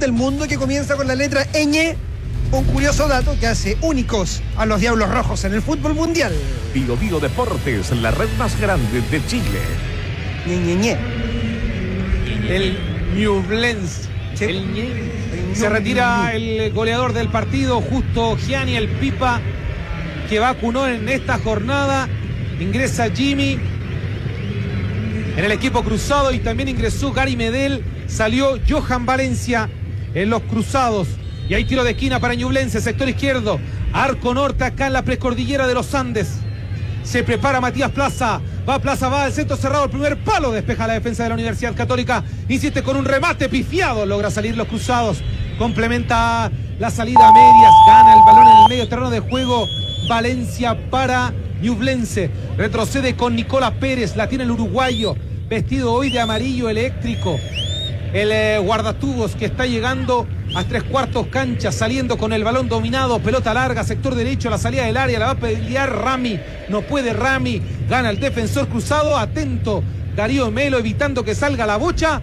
del mundo que comienza con la letra ñ. Un curioso dato que hace únicos a los Diablos Rojos en el fútbol mundial. Bio Bio Deportes, la red más grande de Chile. Ñe. El Ñublense. Sí. Se retira el goleador del partido, Justo Gianni, el Pipa, que vacunó en esta jornada. Ingresa Jimmy en el equipo cruzado y también ingresó Gary Medel. Salió Johan Valencia en los cruzados. Y hay tiro de esquina para Ñublense, sector izquierdo. Arco norte acá en la precordillera de los Andes. Se prepara Matías Plaza. Va al centro cerrado, el primer palo. Despeja la defensa de la Universidad Católica. Insiste con un remate pifiado. Logra salir los cruzados. Complementa la salida a medias. Gana el balón en el medio terreno de juego. Valencia para Ñublense. Retrocede con Nicolás Pérez. La tiene el uruguayo. Vestido hoy de amarillo eléctrico. El guardatubos que está llegando a 3/4 cancha, saliendo con el balón dominado, pelota larga, sector derecho, la salida del área, la va a pelear Rami, no puede Rami, gana el defensor cruzado, atento Darío Melo, evitando que salga la bocha.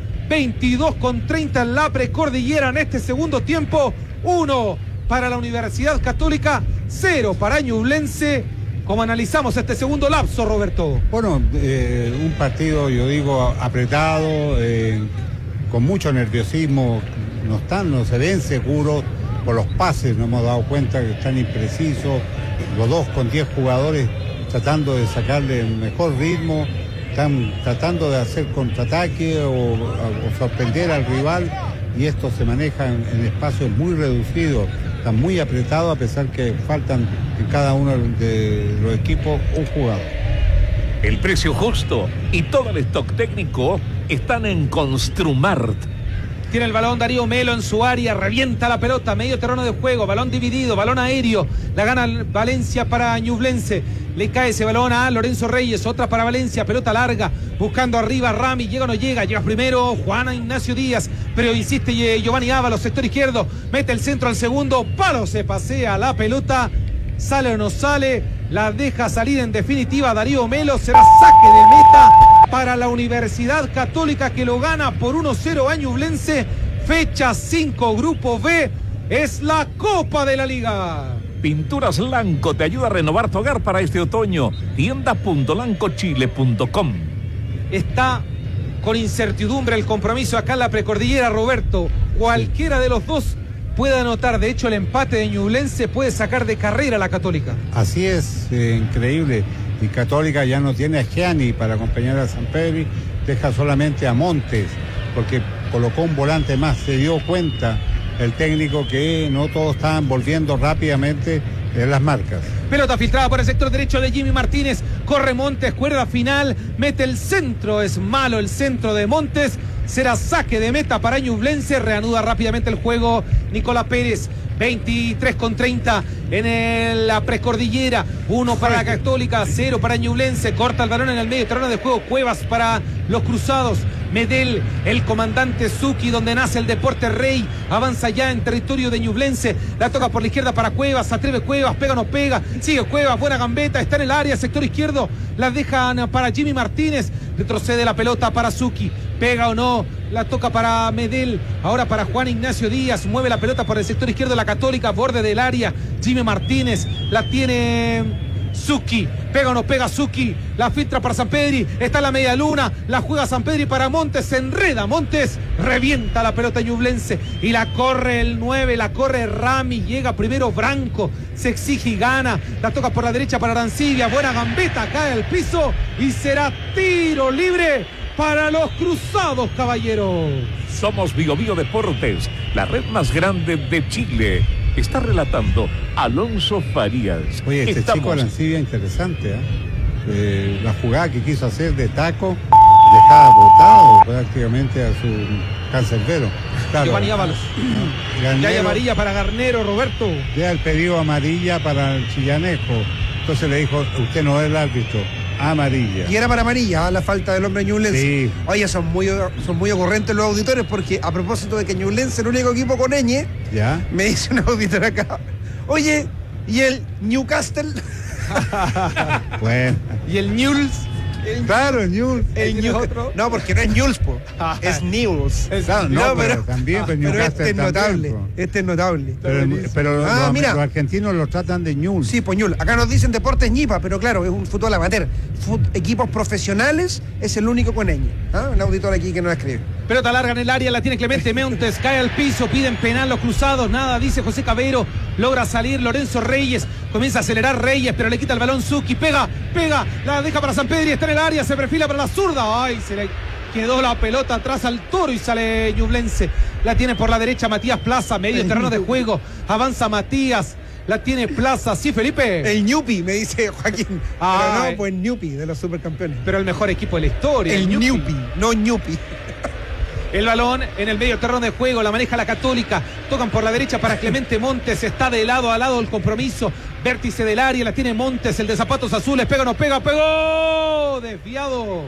22:30 en la precordillera en este segundo tiempo, 1 para la Universidad Católica, 0 para Ñublense. ¿Cómo analizamos este segundo lapso, Roberto? Bueno, un partido, yo digo, apretado, con mucho nerviosismo. No se ven seguros por los pases, nos hemos dado cuenta que están imprecisos, los dos con 10 jugadores tratando de sacarle el mejor ritmo, están tratando de hacer contraataque o sorprender al rival, y esto se maneja en espacios muy reducidos, están muy apretados, a pesar que faltan en cada uno de los equipos un jugador. El precio justo y todo el stock técnico están en Construmart. Tiene el balón Darío Melo en su área, revienta la pelota, medio terreno de juego, balón dividido, balón aéreo, la gana Valencia para Ñublense, le cae ese balón a Lorenzo Reyes, otra para Valencia, pelota larga, buscando arriba Rami, llega o no llega, llega primero Juan Ignacio Díaz, pero insiste Giovanni Ábalos, sector izquierdo, mete el centro al segundo palo, se pasea la pelota, sale o no sale, la deja salir en definitiva Darío Melo, será saque de meta para la Universidad Católica, que lo gana por 1-0 a Ñublense. Fecha 5, Grupo B, es la Copa de la Liga. Pinturas Lanco te ayuda a renovar tu hogar para este otoño. Tienda.lancochile.com. Está con incertidumbre el compromiso acá en la precordillera, Roberto. Cualquiera de los dos puede anotar. De hecho, el empate de Ñublense puede sacar de carrera a la Católica. Así es, increíble. Y Católica ya no tiene a Gianni para acompañar a Sampedri, deja solamente a Montes, porque colocó un volante más. Se dio cuenta el técnico que no todos estaban volviendo rápidamente en las marcas. Pelota filtrada por el sector derecho de Jimmy Martínez, corre Montes, cuerda final, mete el centro, es malo el centro de Montes, será saque de meta para Ñublense, reanuda rápidamente el juego Nicolás Pérez. 23:30 en la precordillera, 1 para la Católica, 0 para Ñublense, corta el balón en el medio terreno de juego, Cuevas para los cruzados, Medel, el comandante Zucchi, donde nace el deporte rey, avanza ya en territorio de Ñublense, la toca por la izquierda para Cuevas, atreve Cuevas, pega o no pega, sigue Cuevas, buena gambeta, está en el área, sector izquierdo, la dejan para Jimmy Martínez, retrocede la pelota para Zucchi, pega o no, la toca para Medel, ahora para Juan Ignacio Díaz, mueve la pelota por el sector izquierdo de la Católica, borde del área, Jimmy Martínez, la tiene Zucchi, pega o no pega Zucchi, la filtra para Sampedri, está en la media luna, la juega Sampedri para Montes, se enreda Montes, revienta la pelota Ñublense y la corre el 9, la corre Rami, llega primero Branco, se exige y gana, la toca por la derecha para Arancibia, buena gambeta, cae al piso y será tiro libre para los cruzados, caballeros. Somos Bio Bio Deportes, la red más grande de Chile. Está relatando Alonso Farías. Oye, este chico Arancibia interesante, la jugada que quiso hacer de taco, dejaba botado prácticamente a su cancerbero. Claro. Giovanni Ábalos. Ya hay amarilla para Garnero, Roberto. Ya el pedido amarilla para el Chillanejo. Entonces le dijo, usted no es el árbitro. Amarilla. Y era para amarilla, la falta del hombre Ñublense. Sí. Oye, son muy ocurrentes los auditores, porque a propósito de que Ñublense es el único equipo con ñ, ¿Ya? me dice un auditor acá, oye, ¿y el Newcastle? Bueno. ¿Y el Newell's? Claro, Newell's. No, porque no es Newell's, po. Es Newell's. Claro, no, pero también, pero este es notable. Este es notable. Pero mira, los argentinos lo tratan de Newell's. Sí, pues Newell's. Acá nos dicen Deportes Ñipa, pero claro, es un fútbol amateur. Equipos profesionales es el único con ñ. Un auditor aquí que nos escribe. Pelota larga en el área, la tiene Clemente Montes, cae al piso, piden penal los cruzados, nada, dice José Cabero, logra salir Lorenzo Reyes, comienza a acelerar Reyes, pero le quita el balón Zucchi, pega, la deja para Sampedri, está en el área, se perfila para la zurda, ay, se le quedó la pelota atrás al Toro y sale Ñublense, la tiene por la derecha Matías Plaza, medio terreno de juego, avanza Matías, la tiene Plaza, sí, Felipe. El Ñupi, me dice Joaquín. Pero no, pues Ñupi, de los supercampeones. Pero el mejor equipo de la historia. El Ñupi, no Ñupi. El balón en el medio terreno de juego, la maneja la Católica, tocan por la derecha para Clemente Montes, está de lado a lado el compromiso, vértice del área, la tiene Montes, el de zapatos azules, pega, no pega, pegó, desviado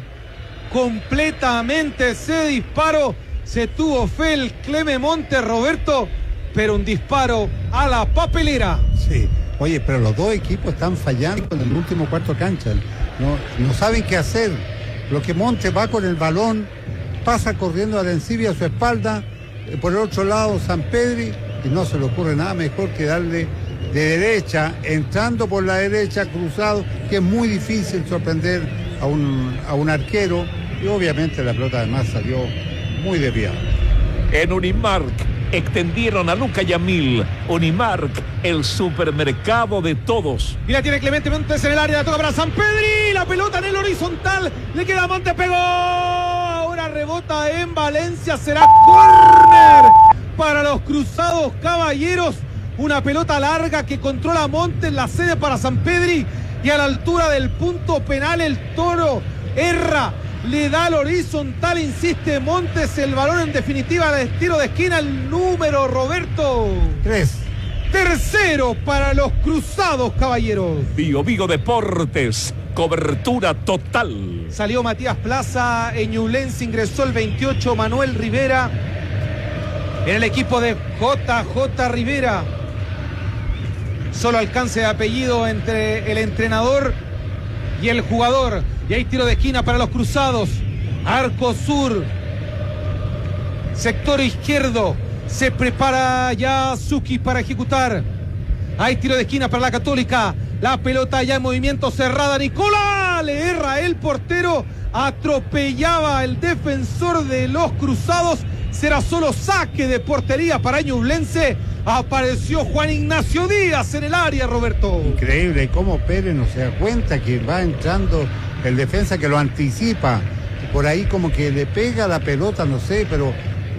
completamente ese disparo, se tuvo fe el Clemente Montes, Roberto, pero un disparo a la papelera. Sí, oye, pero los dos equipos están fallando en el último cuarto cancha, no saben qué hacer, lo que Montes va con el balón, pasa corriendo a Arencibia a su espalda, por el otro lado Sampedri, y no se le ocurre nada mejor que darle de derecha, entrando por la derecha, cruzado, que es muy difícil sorprender a un arquero, y obviamente la pelota además salió muy desviada. En Unimark extendieron a Luca Yamil. Unimark, el supermercado de todos. Y la tiene Clemente Montes en el área, la toca para Sampedri, la pelota en el horizontal, le queda Montes, pegó. Ahora rebota en Valencia, será córner para los Cruzados Caballeros. Una pelota larga que controla Montes, la cede para Sampedri y a la altura del punto penal el Toro erra, le da al horizontal, insiste Montes, el balón en definitiva de tiro de esquina, el número, Roberto. 3. Tercero para los Cruzados Caballeros. Bio Deportes, cobertura total. Salió Matías Plaza, en Ñublense ingresó el 28 Manuel Rivera en el equipo de JJ Rivera. Solo alcance de apellido entre el entrenador y el jugador. Y hay tiro de esquina para los Cruzados. Arco sur. Sector izquierdo. Se prepara ya Zucchi para ejecutar. Hay tiro de esquina para la Católica. La pelota ya en movimiento, cerrada. Nicola le erra el portero. Atropellaba el defensor de los Cruzados. Será solo saque de portería para Ñublense. Apareció Juan Ignacio Díaz en el área, Roberto. Increíble cómo Pérez no se da cuenta que va entrando el defensa, que lo anticipa. Por ahí como que le pega la pelota, no sé, pero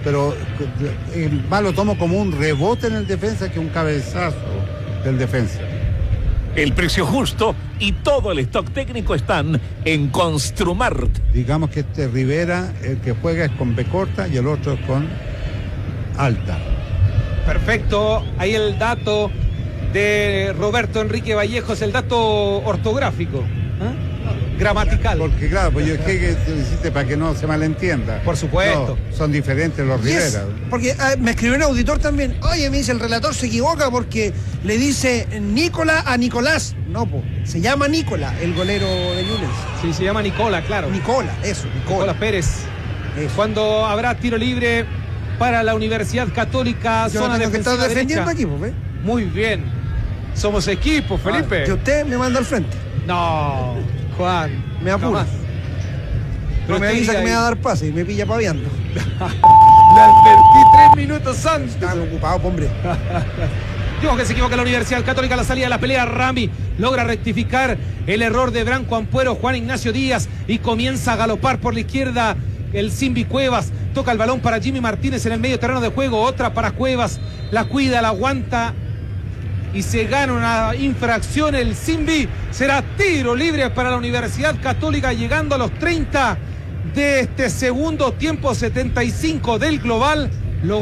más lo tomo como un rebote en el defensa que un cabezazo del defensa. El precio justo y todo el stock técnico están en Construmart. Digamos que Rivera, el que juega es con B corta y el otro es con alta. Perfecto, ahí el dato de Roberto Enrique Vallejos, el dato ortográfico, gramatical. Porque claro, pues yo que lo hiciste para que no se malentienda. Por supuesto. No, son diferentes los Rivera. Porque me escribió un auditor también. Oye, me dice, el relator se equivoca porque le dice Nicola a Nicolás. No, se llama Nicola, el golero de Ñublense. Sí, se llama Nicola, claro. Nicola Pérez. Eso. Cuando habrá tiro libre para la Universidad Católica, yo zona defensiva que defendiendo derecha. Aquí, ¿eh? Muy bien. Somos equipo, Felipe. Que usted me manda al frente. No, Juan. Me apura. Pero me avisa que me va a dar pase y me pilla paviando. Le advertí 3 minutos antes. Estaba ocupado, hombre. Digo que se equivoca la Universidad Católica, la salida de la pelea. Rami logra rectificar el error de Branco Ampuero, Juan Ignacio Díaz, y comienza a galopar por la izquierda el Simbi Cuevas. Toca el balón para Jimmy Martínez en el medio terreno de juego, otra para Cuevas, la cuida, la aguanta y se gana una infracción el Simbi. Será tiro libre para la Universidad Católica, llegando a los 30 de este segundo tiempo, 75 del global. Lo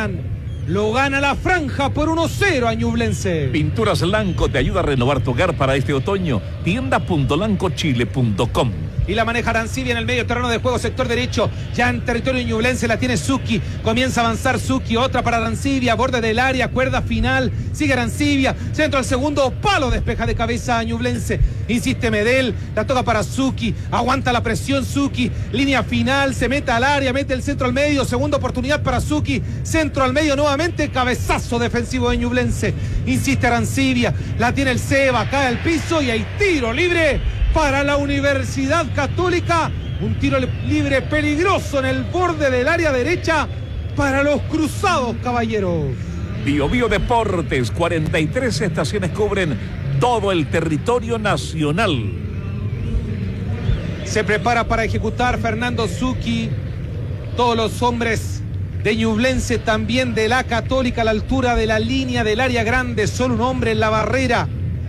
gana la franja por 1-0 a Ñublense. Pinturas Lanco te ayuda a renovar tu hogar para este otoño. Tienda.lancochile.com. Y la maneja Arancibia en el medio terreno de juego, sector derecho, ya en territorio ñublense, la tiene Zucchi, comienza a avanzar Zucchi, otra para Arancibia, borde del área, cuerda final, sigue Arancibia, centro al segundo palo, despeja de cabeza a Ñublense, insiste Medel, la toca para Zucchi, aguanta la presión Zucchi, línea final, se mete al área, mete el centro al medio, segunda oportunidad para Zucchi, centro al medio nuevamente, cabezazo defensivo de Ñublense, insiste Arancibia, la tiene el Seba, cae al piso y hay tiro libre para la Universidad Católica, un tiro libre peligroso en el borde del área derecha para los Cruzados, caballeros. Bio Bio Deportes, 43 estaciones cubren todo el territorio nacional. Se prepara para ejecutar Fernando Zucchi. Todos los hombres de Ñublense, también de la Católica, a la altura de la línea del área grande. Solo un hombre en la barrera.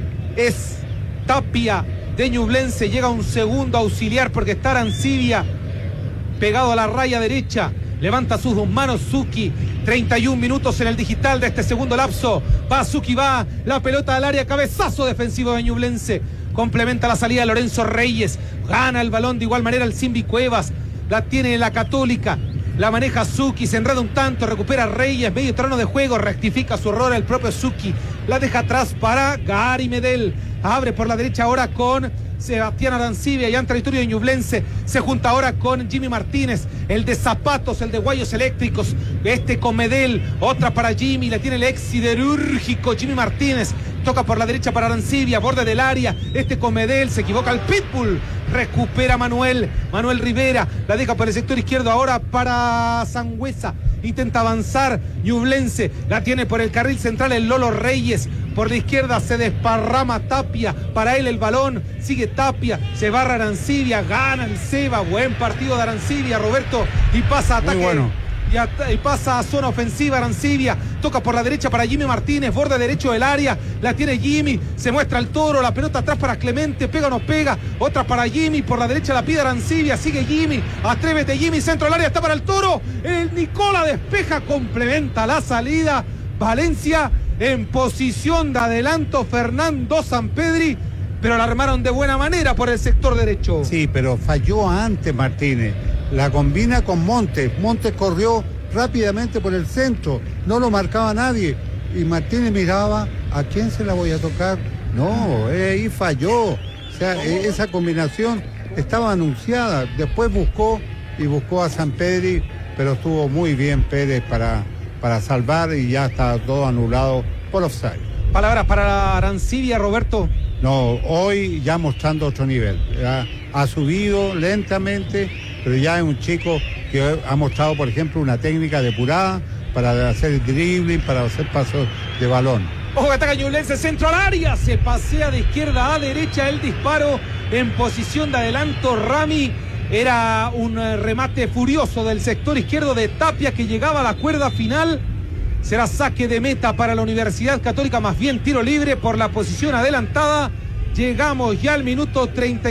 Es Tapia de Ñublense. Llega un segundo auxiliar porque está Arancibia pegado a la raya derecha. Levanta sus dos manos Zucchi, 31 minutos en el digital de este segundo lapso. Va Zucchi, va la pelota al área, cabezazo defensivo de Ñublense. Complementa la salida de Lorenzo Reyes. Gana el balón de igual manera el Simbi Cuevas. La tiene la Católica. La maneja Zucchi, se enreda un tanto, recupera Reyes, medio terreno de juego, rectifica su error el propio Zucchi. La deja atrás para Gary Medel. Abre por la derecha ahora con Sebastián Arancibia, ya en territorio de Ñublense. Se junta ahora con Jimmy Martínez, el de zapatos, el de guayos eléctricos. Este con Medel, otra para Jimmy, la tiene el ex siderúrgico Jimmy Martínez. Toca por la derecha para Arancibia, borde del área. Este con Medel, se equivoca el Pitbull. Recupera Manuel Rivera, la deja por el sector izquierdo ahora para Sangüesa. Intenta avanzar Ñublense, la tiene por el carril central el Lolo Reyes. Por la izquierda se desparrama Tapia, para él el balón, sigue Tapia, se barra Arancibia, gana el Seba, buen partido de Arancibia, Roberto, y pasa a ataque. Muy bueno. Y pasa a zona ofensiva Arancibia, toca por la derecha para Jimmy Martínez, borde derecho del área, la tiene Jimmy, se muestra el Toro, la pelota atrás para Clemente, pega o no pega, otra para Jimmy, por la derecha la pide Arancibia, sigue Jimmy, atrévete Jimmy, centro del área, está para el Toro, el Nicola despeja, complementa la salida, Valencia en posición de adelanto, Fernando Sampedri, pero la armaron de buena manera por el sector derecho. Sí, pero falló antes Martínez. La combina con Montes. Montes corrió rápidamente por el centro. No lo marcaba nadie. Y Martínez miraba, ¿a quién se la voy a tocar? No, ahí falló. O sea, esa combinación estaba anunciada. Después buscó a Sampedri, pero estuvo muy bien Pérez para salvar y ya está todo anulado por offside. Palabras para Arancibia, Roberto. No, hoy ya mostrando otro nivel. Ha subido lentamente, pero ya es un chico que ha mostrado, por ejemplo, una técnica depurada para hacer dribbling, para hacer pasos de balón. Ojo que ataca Ñublense, centro al área, se pasea de izquierda a derecha el disparo en posición de adelanto. Rami, era un remate furioso del sector izquierdo de Tapia que llegaba a la cuerda final. Será saque de meta para la Universidad Católica, más bien tiro libre por la posición adelantada. Llegamos ya al minuto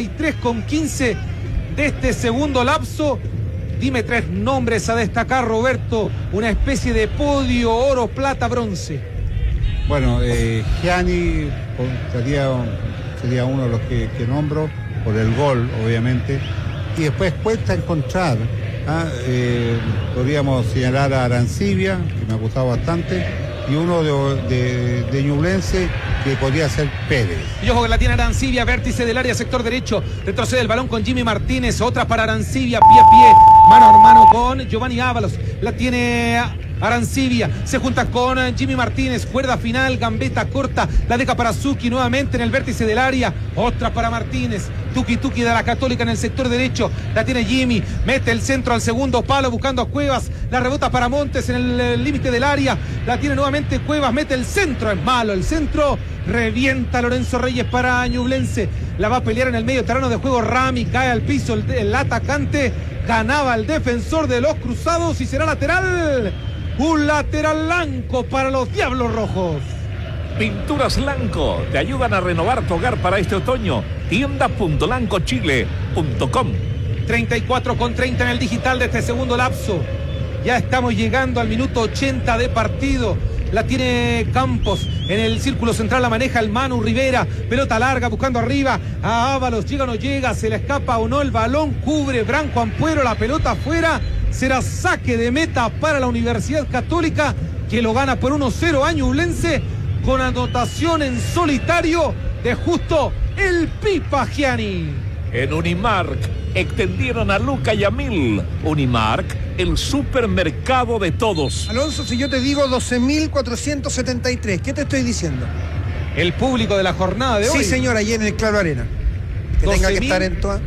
33:15 de este segundo lapso. Dime 3 nombres a destacar, Roberto. Una especie de podio, oro, plata, bronce. Bueno, Gianni sería uno de los que nombro por el gol, obviamente. Y después cuesta encontrar. Podríamos señalar a Arancibia, que me ha gustado bastante, y uno de Ñublense, que podría ser Pérez. Y ojo que la tiene Arancibia, vértice del área, sector derecho, retrocede el balón con Jimmy Martínez, otra para Arancibia, pie a pie, mano a mano con Giovanni Ábalos, la tiene Arancibia, se junta con Jimmy Martínez, cuerda final, gambeta corta, la deja para Zucchi nuevamente en el vértice del área, otra para Martínez, Tuki de la Católica en el sector derecho, la tiene Jimmy, mete el centro al segundo palo buscando a Cuevas, la rebota para Montes en el límite del área, la tiene nuevamente Cuevas, mete el centro, es malo el centro, revienta Lorenzo Reyes para Ñublense, la va a pelear en el medio terreno de juego Rami, cae al piso el atacante, ganaba el defensor de los Cruzados y será lateral. Un lateral blanco para los Diablos Rojos. Pinturas Lanco te ayudan a renovar tu hogar para este otoño. Tienda.lancochile.com. 34:30 en el digital de este segundo lapso. Ya estamos llegando al minuto 80 de partido. La tiene Campos en el círculo central, la maneja el Manu Rivera. Pelota larga buscando arriba a Ábalos. Llega o no llega, se le escapa o no el balón. Cubre Branco Ampuero, la pelota afuera. Será saque de meta para la Universidad Católica, que lo gana por 1-0 a Ñublense, con anotación en solitario de Justo el Pipa Gianni. En Unimark extendieron a Luca Yamil. Unimark, el supermercado de todos. Alonso, si yo te digo 12.473, ¿qué te estoy diciendo? El público de la jornada de hoy. Sí, señor, allí en el Claro Arena. Que tenga que 12.000. estar en toda.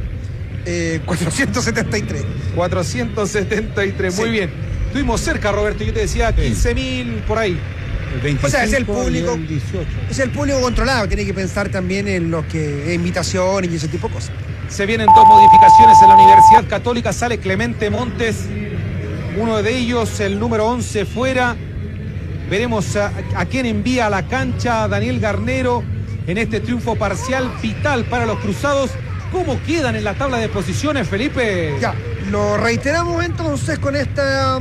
473. 473, muy Sí. bien. Estuvimos cerca, Roberto, yo te decía 15.000 por ahí. El 25 O sea, es el y público. el 18. Es el público controlado, tiene que pensar también en los que invitaciones y ese tipo de cosas. Se vienen dos modificaciones en la Universidad Católica. Sale Clemente Montes, uno de ellos, el número 11 fuera. Veremos a quién envía a la cancha Daniel Garnero en este triunfo parcial vital para los cruzados. ¿Cómo quedan en la tabla de posiciones, Felipe? Ya, lo reiteramos entonces con esta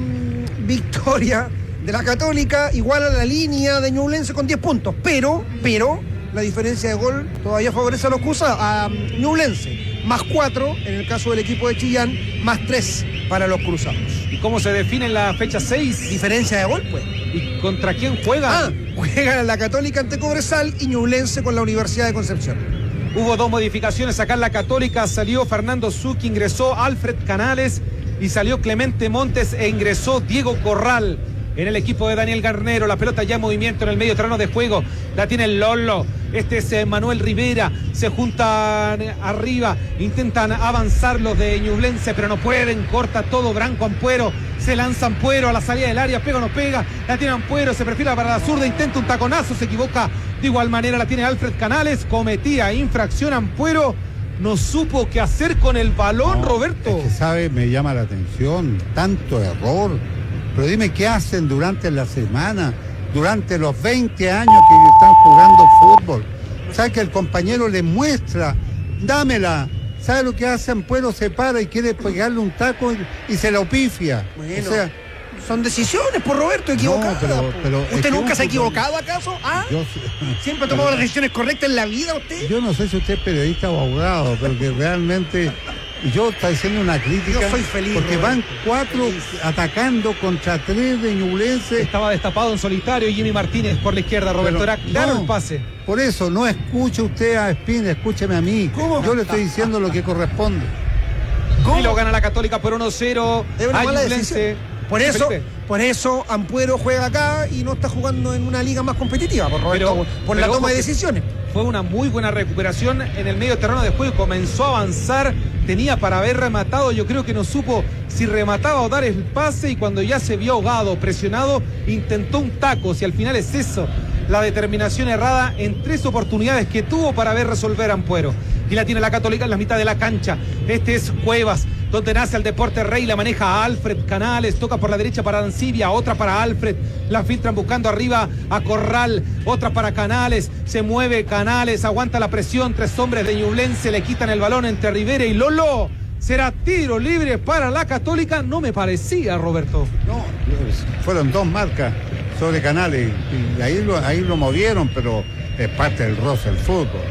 victoria de la Católica, igual a la línea de Ñublense con 10 puntos, pero la diferencia de gol todavía favorece a los cruzados, a Ñublense, más 4 en el caso del equipo de Chillán, más 3 para los cruzados. ¿Y cómo se define en la fecha 6? Diferencia de gol, pues. ¿Y contra quién juegan? Juegan la Católica ante Cobresal y Ñublense con la Universidad de Concepción. Hubo dos modificaciones acá en la Católica. Salió Fernando Zucchi, ingresó Alfred Canales y salió Clemente Montes e ingresó Diego Corral en el equipo de Daniel Garnero. La pelota ya en movimiento en el medio terreno de juego. La tiene el Lolo. Este es Manuel Rivera. Se juntan arriba. Intentan avanzar los de Ñublense, pero no pueden. Corta todo Branco Ampuero. Se lanza Ampuero a la salida del área. Pega o no pega. La tiene Ampuero. Se perfila para la zurda. Intenta un taconazo. Se equivoca. De igual manera la tiene Alfred Canales. Cometía infracción Ampuero. No supo qué hacer con el balón, No, Roberto. Es que, ¿sabe? Me llama la atención. Tanto error. Pero dime qué hacen durante la semana, durante los 20 años que están jugando fútbol. ¿Sabe que el compañero le muestra? Dámela. ¿Sabe lo que hace Ampuero? Se para y quiere pegarle un taco y se lo pifia. Bueno, O sea, son decisiones, por Roberto, equivocadas. No, pero es ¿Usted que nunca un se ha fútbol- equivocado acaso? ¿Ah? yo, ¿Siempre ha tomado las decisiones correctas en la vida usted? yo no sé si usted es periodista o abogado, pero que realmente yo está diciendo una crítica. Yo soy feliz, porque Roberto. van 4 atacando contra 3 de Ñublense. Estaba destapado en solitario Jimmy Martínez por la izquierda, Roberto. Pero Era claro no, el pase. Por eso, no escuche usted a Espín, escúcheme a mí. ¿Cómo? Yo le estoy diciendo lo que corresponde. Y lo gana la Católica por 1-0. Es una a mala Ñublense. decisión. Por Felipe. eso Ampuero juega acá y no está jugando en una liga más competitiva, por Roberto, por la pero toma de ojo que decisiones. Fue una muy buena recuperación en el medio terreno de juego. Comenzó a avanzar. Tenía para haber rematado. Yo creo que no supo si remataba o dar el pase. Y cuando ya se vio ahogado, presionado, intentó un taco. Si al final es eso, la determinación errada en 3 oportunidades que tuvo para ver resolver Ampuero. Y la tiene la Católica en la mitad de la cancha. Este es Cuevas, donde nace el Deporte Rey. La maneja a Alfred Canales. Toca por la derecha para Arancibia. Otra para Alfred. La filtran buscando arriba a Corral. Otra para Canales. Se mueve Canales. Aguanta la presión. 3 hombres de Ñublense. Le quitan el balón entre Rivera y Lolo. Será tiro libre para la Católica. No me parecía, Roberto. No, fueron 2 marcas sobre Canales. Y ahí lo movieron, pero es parte del roce del fútbol.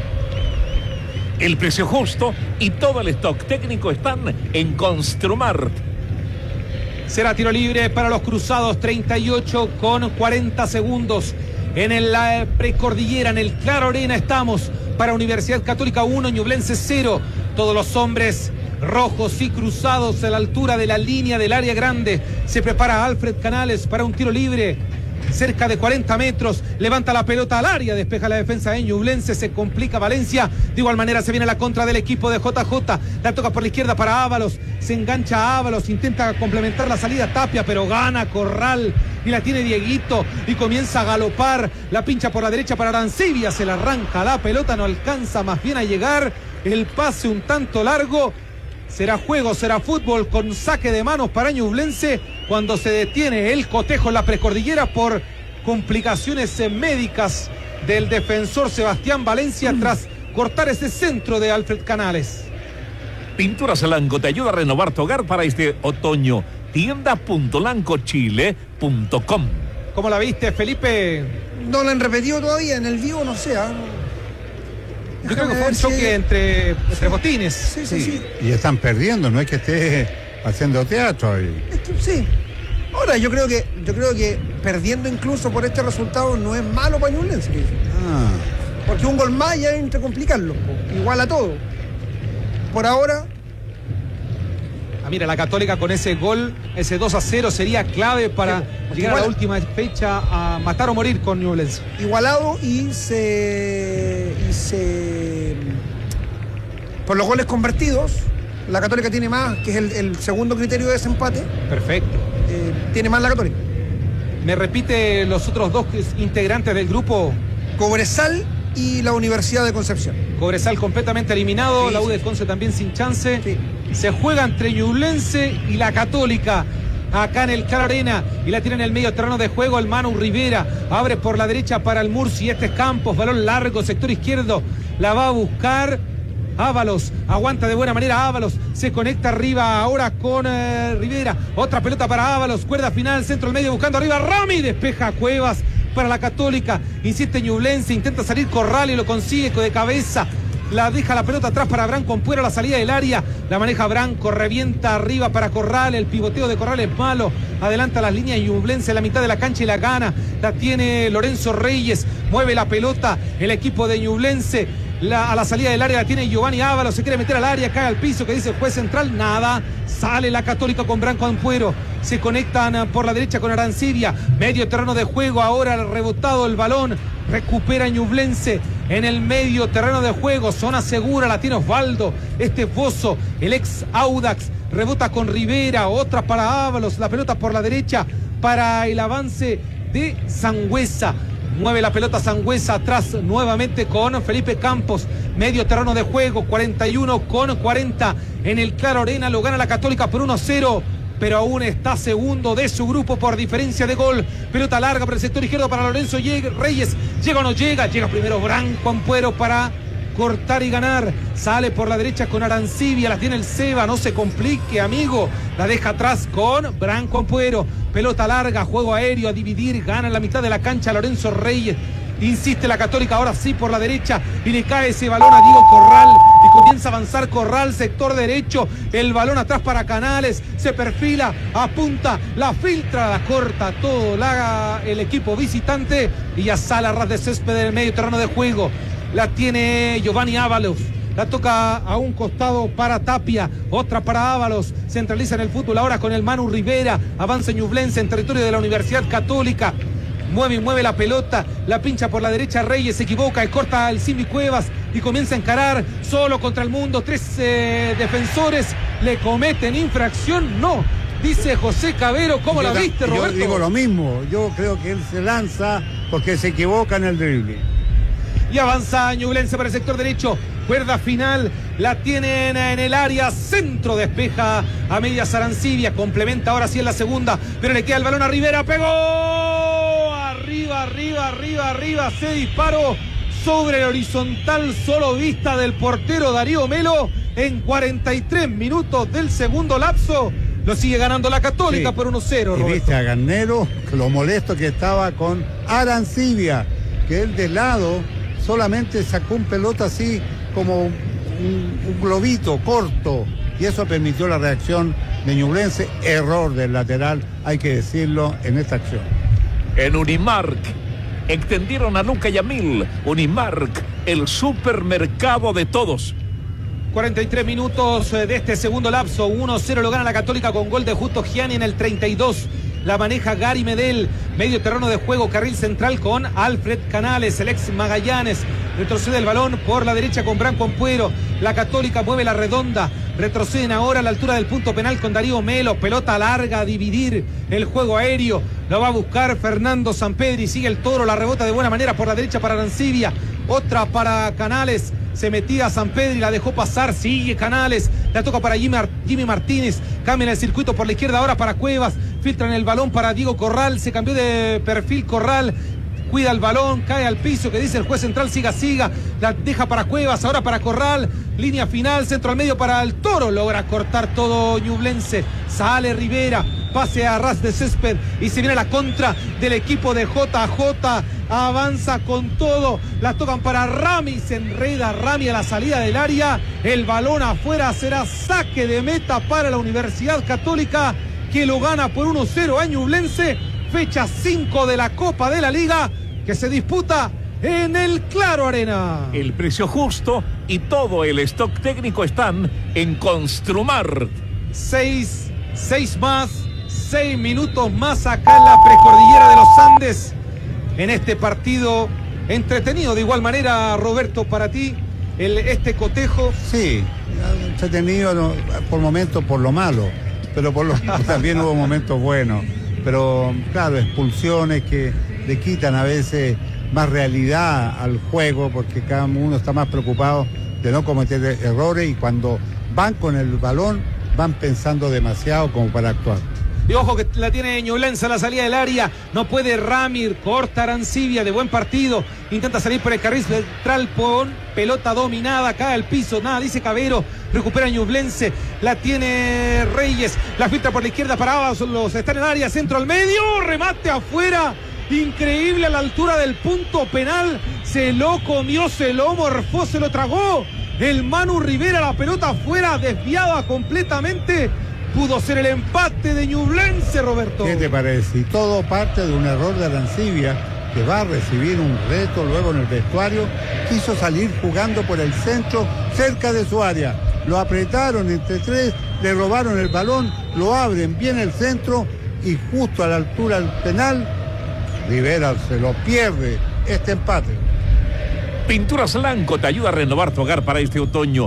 El precio justo y todo el stock técnico están en Construmart. Será tiro libre para los cruzados. 38 con 40 segundos. En la precordillera, en el Claro Arena estamos. Para Universidad Católica 1, Ñublense 0. Todos los hombres rojos y cruzados a la altura de la línea del área grande. Se prepara Alfred Canales para un tiro libre. Cerca de 40 metros, levanta la pelota al área, despeja la defensa de Ñublense, se complica Valencia. De igual manera se viene la contra del equipo de JJ. La toca por la izquierda para Ábalos. Se engancha a Ábalos, intenta complementar la salida Tapia, pero gana Corral. Y la tiene Dieguito y comienza a galopar. La pincha por la derecha para Arancibia. Se la arranca la pelota, no alcanza más bien a llegar. El pase un tanto largo. Será juego, será fútbol con saque de manos para Ñublense cuando se detiene el cotejo en la precordillera por complicaciones médicas del defensor Sebastián Valencia tras cortar ese centro de Alfred Canales. Pinturas Lanco te ayuda a renovar tu hogar para este otoño. Tienda.lancochile.com. ¿Cómo la viste, Felipe? No la han repetido todavía en el vivo, no sé. Yo creo que fue un choque entre botines. Sí. Y están perdiendo, no es que esté haciendo teatro ahí. Sí. Ahora, yo creo que perdiendo incluso por este resultado no es malo para Ñublense. Ah, Porque un gol más ya entra a complicarlo, igual a todo. Por ahora. Mira, la Católica con ese gol, ese 2-0 sería clave para llegar a la última fecha a matar o morir con Ñublense. Igualado y por los goles convertidos, la Católica tiene más, que es el segundo criterio de desempate. Perfecto. Tiene más la Católica. ¿Me repite los otros dos integrantes del grupo? Cobresal y la Universidad de Concepción. Cobresal completamente eliminado, Sí, la U de sí. Conce también sin chance. Sí. Se juega entre Ñublense y la Católica acá en el Claro Arena y la tiene en el medio terreno de juego el Manu Rivera, abre por la derecha para el Murci, este es Campos, balón largo, sector izquierdo, la va a buscar Ábalos, aguanta de buena manera Ábalos, se conecta arriba ahora con Rivera, otra pelota para Ábalos, cuerda final, centro al medio buscando arriba, Rami despeja a Cuevas para la Católica, insiste Ñublense, intenta salir Corral y lo consigue de cabeza. La deja la pelota atrás para Branco Ampuero a la salida del área. La maneja Branco, revienta arriba para Corral. El pivoteo de Corral es malo. Adelanta las líneas y Ñublense en la mitad de la cancha y la gana. La tiene Lorenzo Reyes. Mueve la pelota el equipo de Ñublense. A la salida del área la tiene Giovanni Ábalos. Se quiere meter al área, cae al piso. Que dice el juez central. Nada. Sale la Católica con Branco Ampuero. Se conectan por la derecha con Arancibia. Medio terreno de juego. Ahora rebotado el balón. Recupera Ñublense en el medio terreno de juego, zona segura, la tiene Osvaldo, este Bozo, el ex Audax, rebota con Rivera, otra para Ábalos, la pelota por la derecha para el avance de Sangüesa. Mueve la pelota Sangüesa atrás nuevamente con Felipe Campos, medio terreno de juego, 41-40 en el Claro Arena, lo gana la Católica por 1-0. Pero aún está segundo de su grupo por diferencia de gol. Pelota larga por el sector izquierdo para Lorenzo Reyes. ¿Llega o no llega? Llega primero Branco Ampuero para cortar y ganar. Sale por la derecha con Arancibia. La tiene el Seba. No se complique, amigo. La deja atrás con Branco Ampuero. Pelota larga, juego aéreo a dividir. Gana en la mitad de la cancha Lorenzo Reyes. Insiste la Católica, ahora sí por la derecha. Y le cae ese balón a Diego Corral. Y comienza a avanzar Corral, sector derecho. El balón atrás para Canales. Se perfila, apunta, la filtra, la corta todo. La haga el equipo visitante. Y ya sale a ras de césped en el medio terreno de juego. La tiene Giovanni Ábalos. La toca a un costado para Tapia, otra para Ábalos. Centraliza en el fútbol ahora con el Manu Rivera. Avanza Ñublense en territorio de la Universidad Católica. Mueve la pelota, la pincha por la derecha Reyes, se equivoca y corta el Simi Cuevas y comienza a encarar solo contra el mundo. 3 defensores le cometen infracción, no. Dice José Cabero, ¿cómo la viste, Roberto? Yo digo lo mismo, yo creo que él se lanza porque se equivoca en el drible. Y avanza Ñublense para el sector derecho. Cuerda final, la tienen en el área, centro, despeja a media Arancibia, complementa ahora sí en la segunda, pero le queda el balón a Rivera, pegó. Arriba, se disparó sobre el horizontal, solo vista del portero Darío Melo en 43 minutos del segundo lapso. Lo sigue ganando la Católica Sí. por 1-0, Roberto. Y viste a Garnero, lo molesto que estaba con Arancibia, que él de lado solamente sacó un pelota así como un globito corto, y eso permitió la reacción de Ñublense. Error del lateral, hay que decirlo, en esta acción. En Unimark extendieron a Luca Yamil. Unimark, el supermercado de todos. 43 minutos de este segundo lapso, 1-0 lo gana la Católica con gol de Justo Gianni en el 32. La maneja Gary Medel, medio terreno de juego, carril central con Alfred Canales, el ex Magallanes. Retrocede el balón por la derecha con Branco Ampuero. La Católica mueve la redonda. Retroceden ahora a la altura del punto penal con Darío Melo. Pelota larga a dividir el juego aéreo. Lo va a buscar Fernando Sampedri. Sigue el Toro, la rebota de buena manera por la derecha para Arancibia. Otra para Canales. Se metía Sampedri, la dejó pasar. Sigue Canales. La toca para Jimmy Martínez. Cambia en el circuito por la izquierda ahora para Cuevas. Filtran el balón para Diego Corral. Se cambió de perfil Corral. Cuida el balón, cae al piso, que dice el juez central, siga, la deja para Cuevas, ahora para Corral, línea final, centro al medio para el Toro, logra cortar todo Ñublense, sale Rivera, pase a ras de césped y se viene la contra del equipo de JJ, avanza con todo, la tocan para Rami, se enreda Rami a la salida del área, el balón afuera, será saque de meta para la Universidad Católica, que lo gana por 1-0 a Ñublense, fecha 5 de la Copa de la Liga, que se disputa en el Claro Arena. El precio justo y todo el stock técnico están en Construmar. 6 minutos más acá en la precordillera de los Andes. En este partido entretenido de igual manera, Roberto, para ti, este cotejo. Sí, entretenido no, por momentos por lo malo, pero también hubo momentos buenos. Pero claro, expulsiones que le quitan a veces más realidad al juego, porque cada uno está más preocupado de no cometer errores, y cuando van con el balón van pensando demasiado como para actuar. Y ojo que la tiene Ñublense a la salida del área, no puede Ramir, corta Arancibia, de buen partido, intenta salir por el carril central, pelota dominada, cae al piso, nada, dice Cabero, recupera Ñublense, la tiene Reyes, la filtra por la izquierda para Ábalos, está en el área, centro al medio, remate afuera, increíble a la altura del punto penal, se lo comió, se lo morfó, se lo tragó, el Manu Rivera, la pelota afuera, desviada completamente. Pudo ser el empate de Ñublense, Roberto. ¿Qué te parece? Y todo parte de un error de Arancibia, que va a recibir un reto luego en el vestuario. Quiso salir jugando por el centro, cerca de su área. Lo apretaron entre tres, le robaron el balón, lo abren bien el centro y justo a la altura del penal, Rivera se lo pierde este empate. Pinturas Lanco te ayuda a renovar tu hogar para este otoño.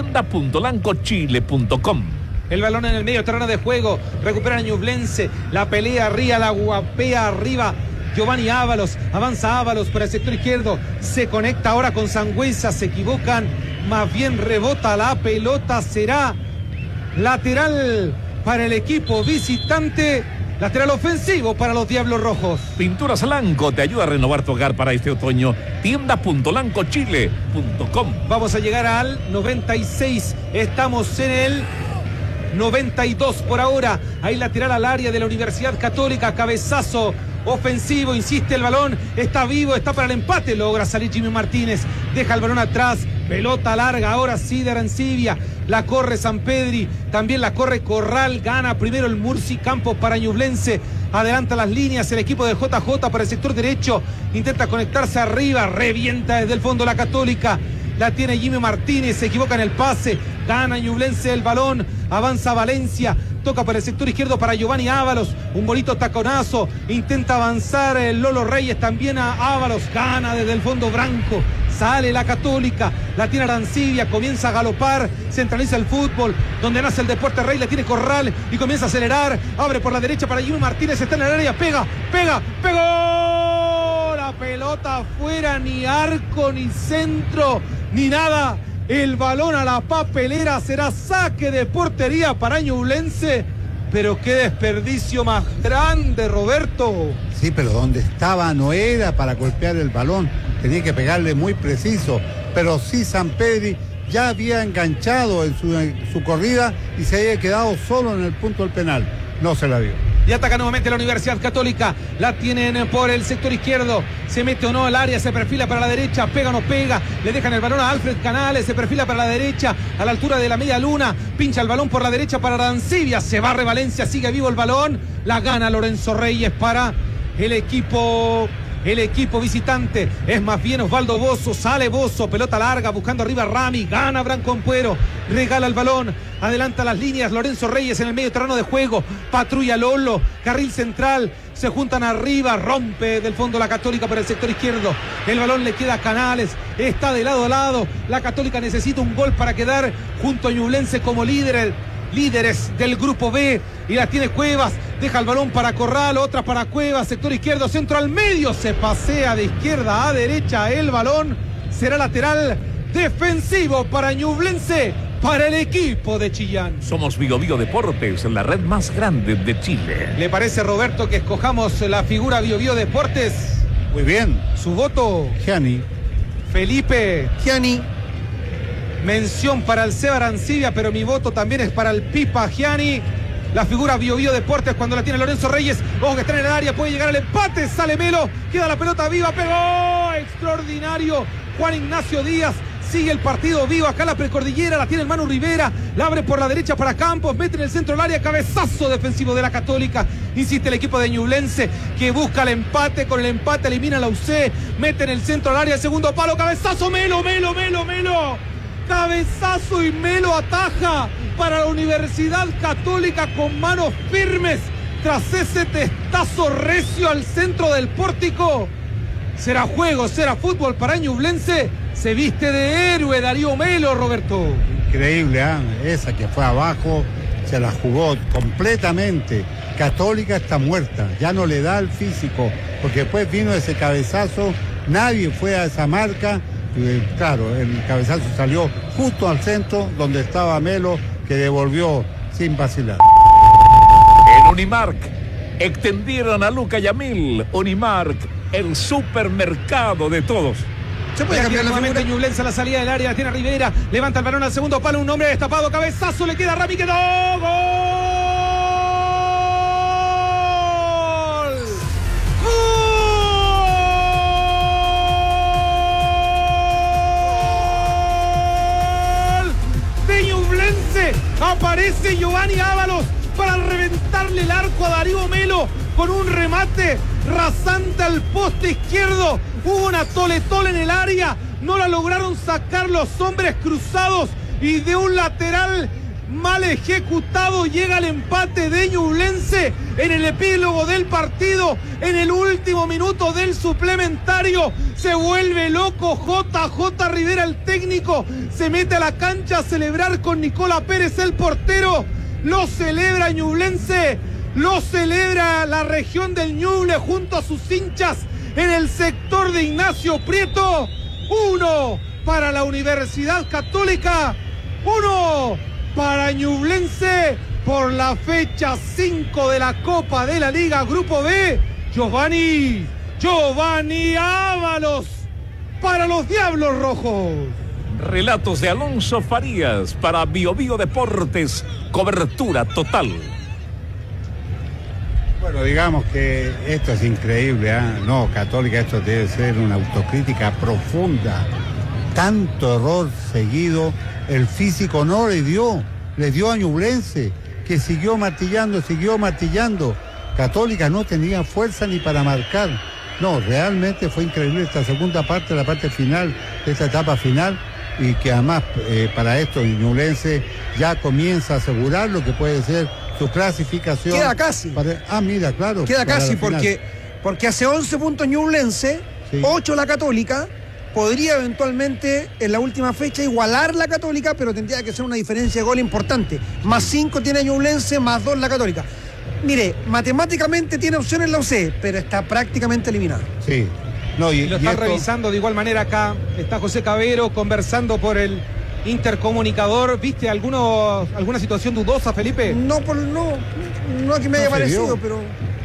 Tienda.lancochile.com. El balón en el medio terreno de juego, recupera Ñublense, la pelea arriba, la guapea arriba, Giovanni Ábalos, avanza Ábalos por el sector izquierdo, se conecta ahora con Sangüesa, se equivocan, más bien rebota la pelota, será lateral para el equipo visitante, lateral ofensivo para los Diablos Rojos. Pinturas Lanco te ayuda a renovar tu hogar para este otoño. Tienda.lancochile.com. Vamos a llegar al 96, estamos en el 92 por ahora, ahí lateral al área de la Universidad Católica, cabezazo ofensivo, insiste el balón, está vivo, está para el empate, logra salir Jimmy Martínez, deja el balón atrás, pelota larga, ahora sí de Arancibia, la corre Sampedri, también la corre Corral, gana primero el Murci, Campos para Ñublense, adelanta las líneas el equipo de JJ para el sector derecho, intenta conectarse arriba, revienta desde el fondo la Católica, la tiene Jimmy Martínez, se equivoca en el pase, gana Ñublense el balón, avanza Valencia, toca por el sector izquierdo para Giovanni Ábalos, un bonito taconazo, intenta avanzar el Lolo Reyes también a Ábalos, gana desde el fondo Branco, sale la Católica, la tiene Arancibia, comienza a galopar, centraliza el fútbol, donde nace el Deporte Rey, la tiene Corral y comienza a acelerar, abre por la derecha para Jimmy Martínez, está en el área, pegó, la pelota afuera, ni arco, ni centro, ni nada. El balón a la papelera, será saque de portería para Ñublense, pero qué desperdicio más grande, Roberto. Sí, pero donde estaba no era para golpear el balón, tenía que pegarle muy preciso, pero sí Sampedri ya había enganchado en su corrida y se había quedado solo en el punto del penal, no se la dio. Y ataca nuevamente la Universidad Católica, la tienen por el sector izquierdo, se mete o no al área, se perfila para la derecha, pega o no pega, le dejan el balón a Alfred Canales, se perfila para la derecha, a la altura de la media luna, pincha el balón por la derecha para Arancibia, se barre Valencia, sigue vivo el balón, la gana Lorenzo Reyes para el equipo visitante, es más bien Osvaldo Bozo, sale Bozo, pelota larga, buscando arriba Rami, gana Branco Ampuero, regala el balón, adelanta las líneas, Lorenzo Reyes en el medio terreno de juego, patrulla Lolo, carril central, se juntan arriba, rompe del fondo la Católica por el sector izquierdo, el balón le queda a Canales, está de lado a lado, la Católica necesita un gol para quedar junto a Ñublense como líderes del grupo B, y la tiene Cuevas, deja el balón para Corral, otra para Cuevas, sector izquierdo, centro al medio, se pasea de izquierda a derecha el balón, será lateral defensivo para Ñublense, para el equipo de Chillán. Somos Bio Bio Deportes, la red más grande de Chile. ¿Le parece, Roberto, que escojamos la figura Bio Bio Deportes? Muy bien. Su voto, Gianni. Felipe. Gianni. Mención para el Seba Arancibia, pero mi voto también es para el Pipa Gianni. La figura Bio Bio Deportes cuando la tiene Lorenzo Reyes. Ojo que está en el área, puede llegar al empate. Sale Melo, queda la pelota viva, pegó. Extraordinario. Juan Ignacio Díaz sigue el partido vivo. Acá la precordillera la tiene el Manu Rivera. La abre por la derecha para Campos. Mete en el centro del área. Cabezazo defensivo de la Católica. Insiste el equipo de Ñublense que busca el empate. Con el empate elimina a la UC. Mete en el centro del área. El segundo palo. Cabezazo. Melo. Cabezazo y Melo ataja para la Universidad Católica con manos firmes. Tras ese testazo recio al centro del pórtico. Será juego, será fútbol para Ñublense. Se viste de héroe Darío Melo, Roberto. Increíble, esa que fue abajo, se la jugó completamente. Católica está muerta, ya no le da el físico, porque después vino ese cabezazo, nadie fue a esa marca. Claro, el cabezazo salió justo al centro donde estaba Melo, que devolvió sin vacilar. En Unimark extendieron a Luca Yamil. Unimark, el supermercado de todos. Se puede cambiar la figura. Ñublense a la salida del área, tiene a Rivera, levanta el balón al segundo palo, un hombre destapado, cabezazo, le queda a Rami, quedó, ¡gol! ¡Gol! De Ñublense, aparece Giovanni Ábalos para reventarle el arco a Darío Melo con un remate rasante al poste izquierdo. Hubo una tole-tole en el área, no la lograron sacar los hombres cruzados y de un lateral mal ejecutado llega el empate de Ñublense en el epílogo del partido, en el último minuto del suplementario. Se vuelve loco JJ Rivera, el técnico, se mete a la cancha a celebrar con Nicola Pérez, el portero. Lo celebra Ñublense, lo celebra la región del Ñuble junto a sus hinchas en el sector de Ignacio Prieto. 1 para la Universidad Católica, 1 para Ñublense por la fecha 5 de la Copa de la Liga Grupo B. Giovanni Ábalos para los Diablos Rojos. Relatos de Alonso Farías para Bio Bio Deportes. Cobertura total. Bueno, digamos que esto es increíble, No, Católica, esto debe ser una autocrítica profunda. Tanto error seguido, el físico no le dio a Ñublense, que siguió martillando. Católica no tenía fuerza ni para marcar. No, realmente fue increíble esta segunda parte, la parte final, esta etapa final, y que además para esto Ñublense ya comienza a asegurar lo que puede ser su clasificación. Queda casi. Mira, claro. Queda casi porque hace 11 puntos Ñublense, sí. 8 la Católica. Podría eventualmente en la última fecha igualar la Católica, pero tendría que ser una diferencia de gol importante. Más 5 tiene Ñublense, más 2 la Católica. Mire, matemáticamente tiene opciones la UC, pero está prácticamente eliminada. Sí. No, y lo están revisando de igual manera acá. Está José Cabero conversando por el intercomunicador. ¿Viste alguna situación dudosa, Felipe? No que me haya parecido, pero...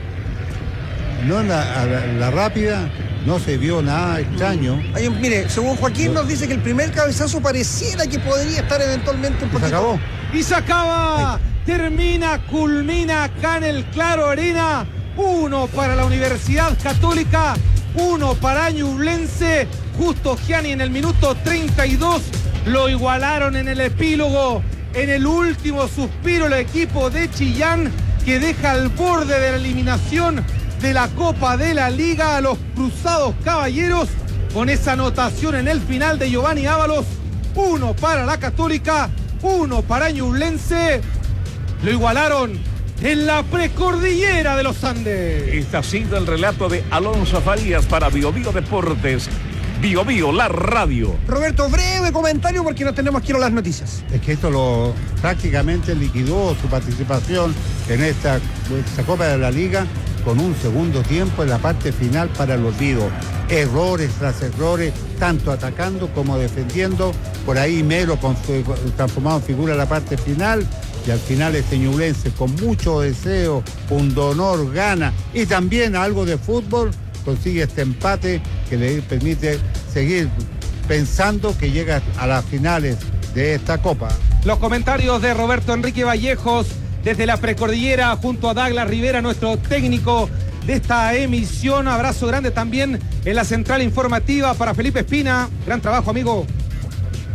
No, en la rápida no se vio nada extraño. Mire, según Joaquín nos dice que el primer cabezazo pareciera que podría estar eventualmente un poquito... ¿Se acabó? Y se acaba. Termina, culmina acá en el Claro Arena. 1 para la Universidad Católica, 1 para Ñublense. Justo Gianni en el minuto 32 lo igualaron en el epílogo. En el último suspiro el equipo de Chillán, que deja al borde de la eliminación de la Copa de la Liga a los Cruzados Caballeros, con esa anotación en el final de Giovanni Ábalos. 1 para la Católica, 1 para Ñublense. Lo igualaron en la precordillera de los Andes. Este ha sido el relato de Alonso Farías para Bio Bio Deportes. Bio Bio, la radio. Roberto, breve comentario porque nos tenemos que ir a las noticias. Es que esto prácticamente liquidó su participación en esta Copa de la Liga, con un segundo tiempo en la parte final para el olvido. Errores tras errores, tanto atacando como defendiendo. Por ahí Melo transformado en figura en la parte final. Y al final este Ñublense, con mucho deseo, pundonor, gana y también algo de fútbol, consigue este empate que le permite seguir pensando que llega a las finales de esta Copa. Los comentarios de Roberto Enrique Vallejos desde la precordillera junto a Douglas Rivera, nuestro técnico de esta emisión. Abrazo grande también en la central informativa para Felipe Espina. Gran trabajo, amigo.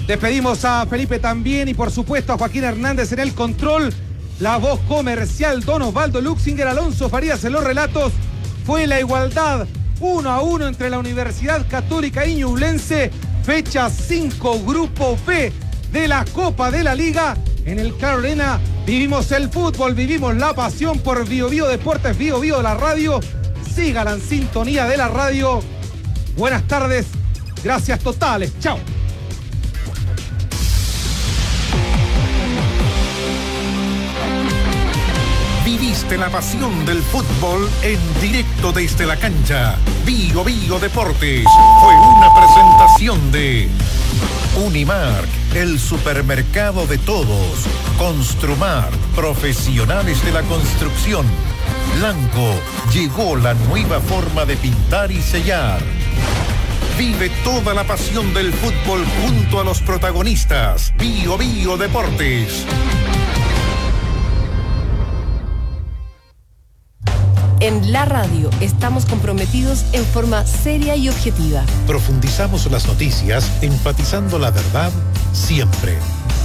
Despedimos a Felipe también y por supuesto a Joaquín Hernández en el control. La voz comercial, Don Osvaldo Luxinger, Alonso Farías en los relatos. Fue la igualdad 1-1 entre la Universidad Católica y Ñublense. Fecha 5, Grupo B de la Copa de la Liga. En el Carolina vivimos el fútbol, vivimos la pasión por Bio Bio Deportes, Bio Bio la radio. Sigan en sintonía de la radio. Buenas tardes, gracias totales, chao. Viviste la pasión del fútbol en directo desde la cancha. Bio Bio Deportes fue una presentación de Unimark, el supermercado de todos. Construmar, profesionales de la construcción. Blanco, llegó la nueva forma de pintar y sellar. Vive toda la pasión del fútbol junto a los protagonistas. Bio Bio Deportes. En la radio estamos comprometidos en forma seria y objetiva. Profundizamos las noticias, enfatizando la verdad siempre.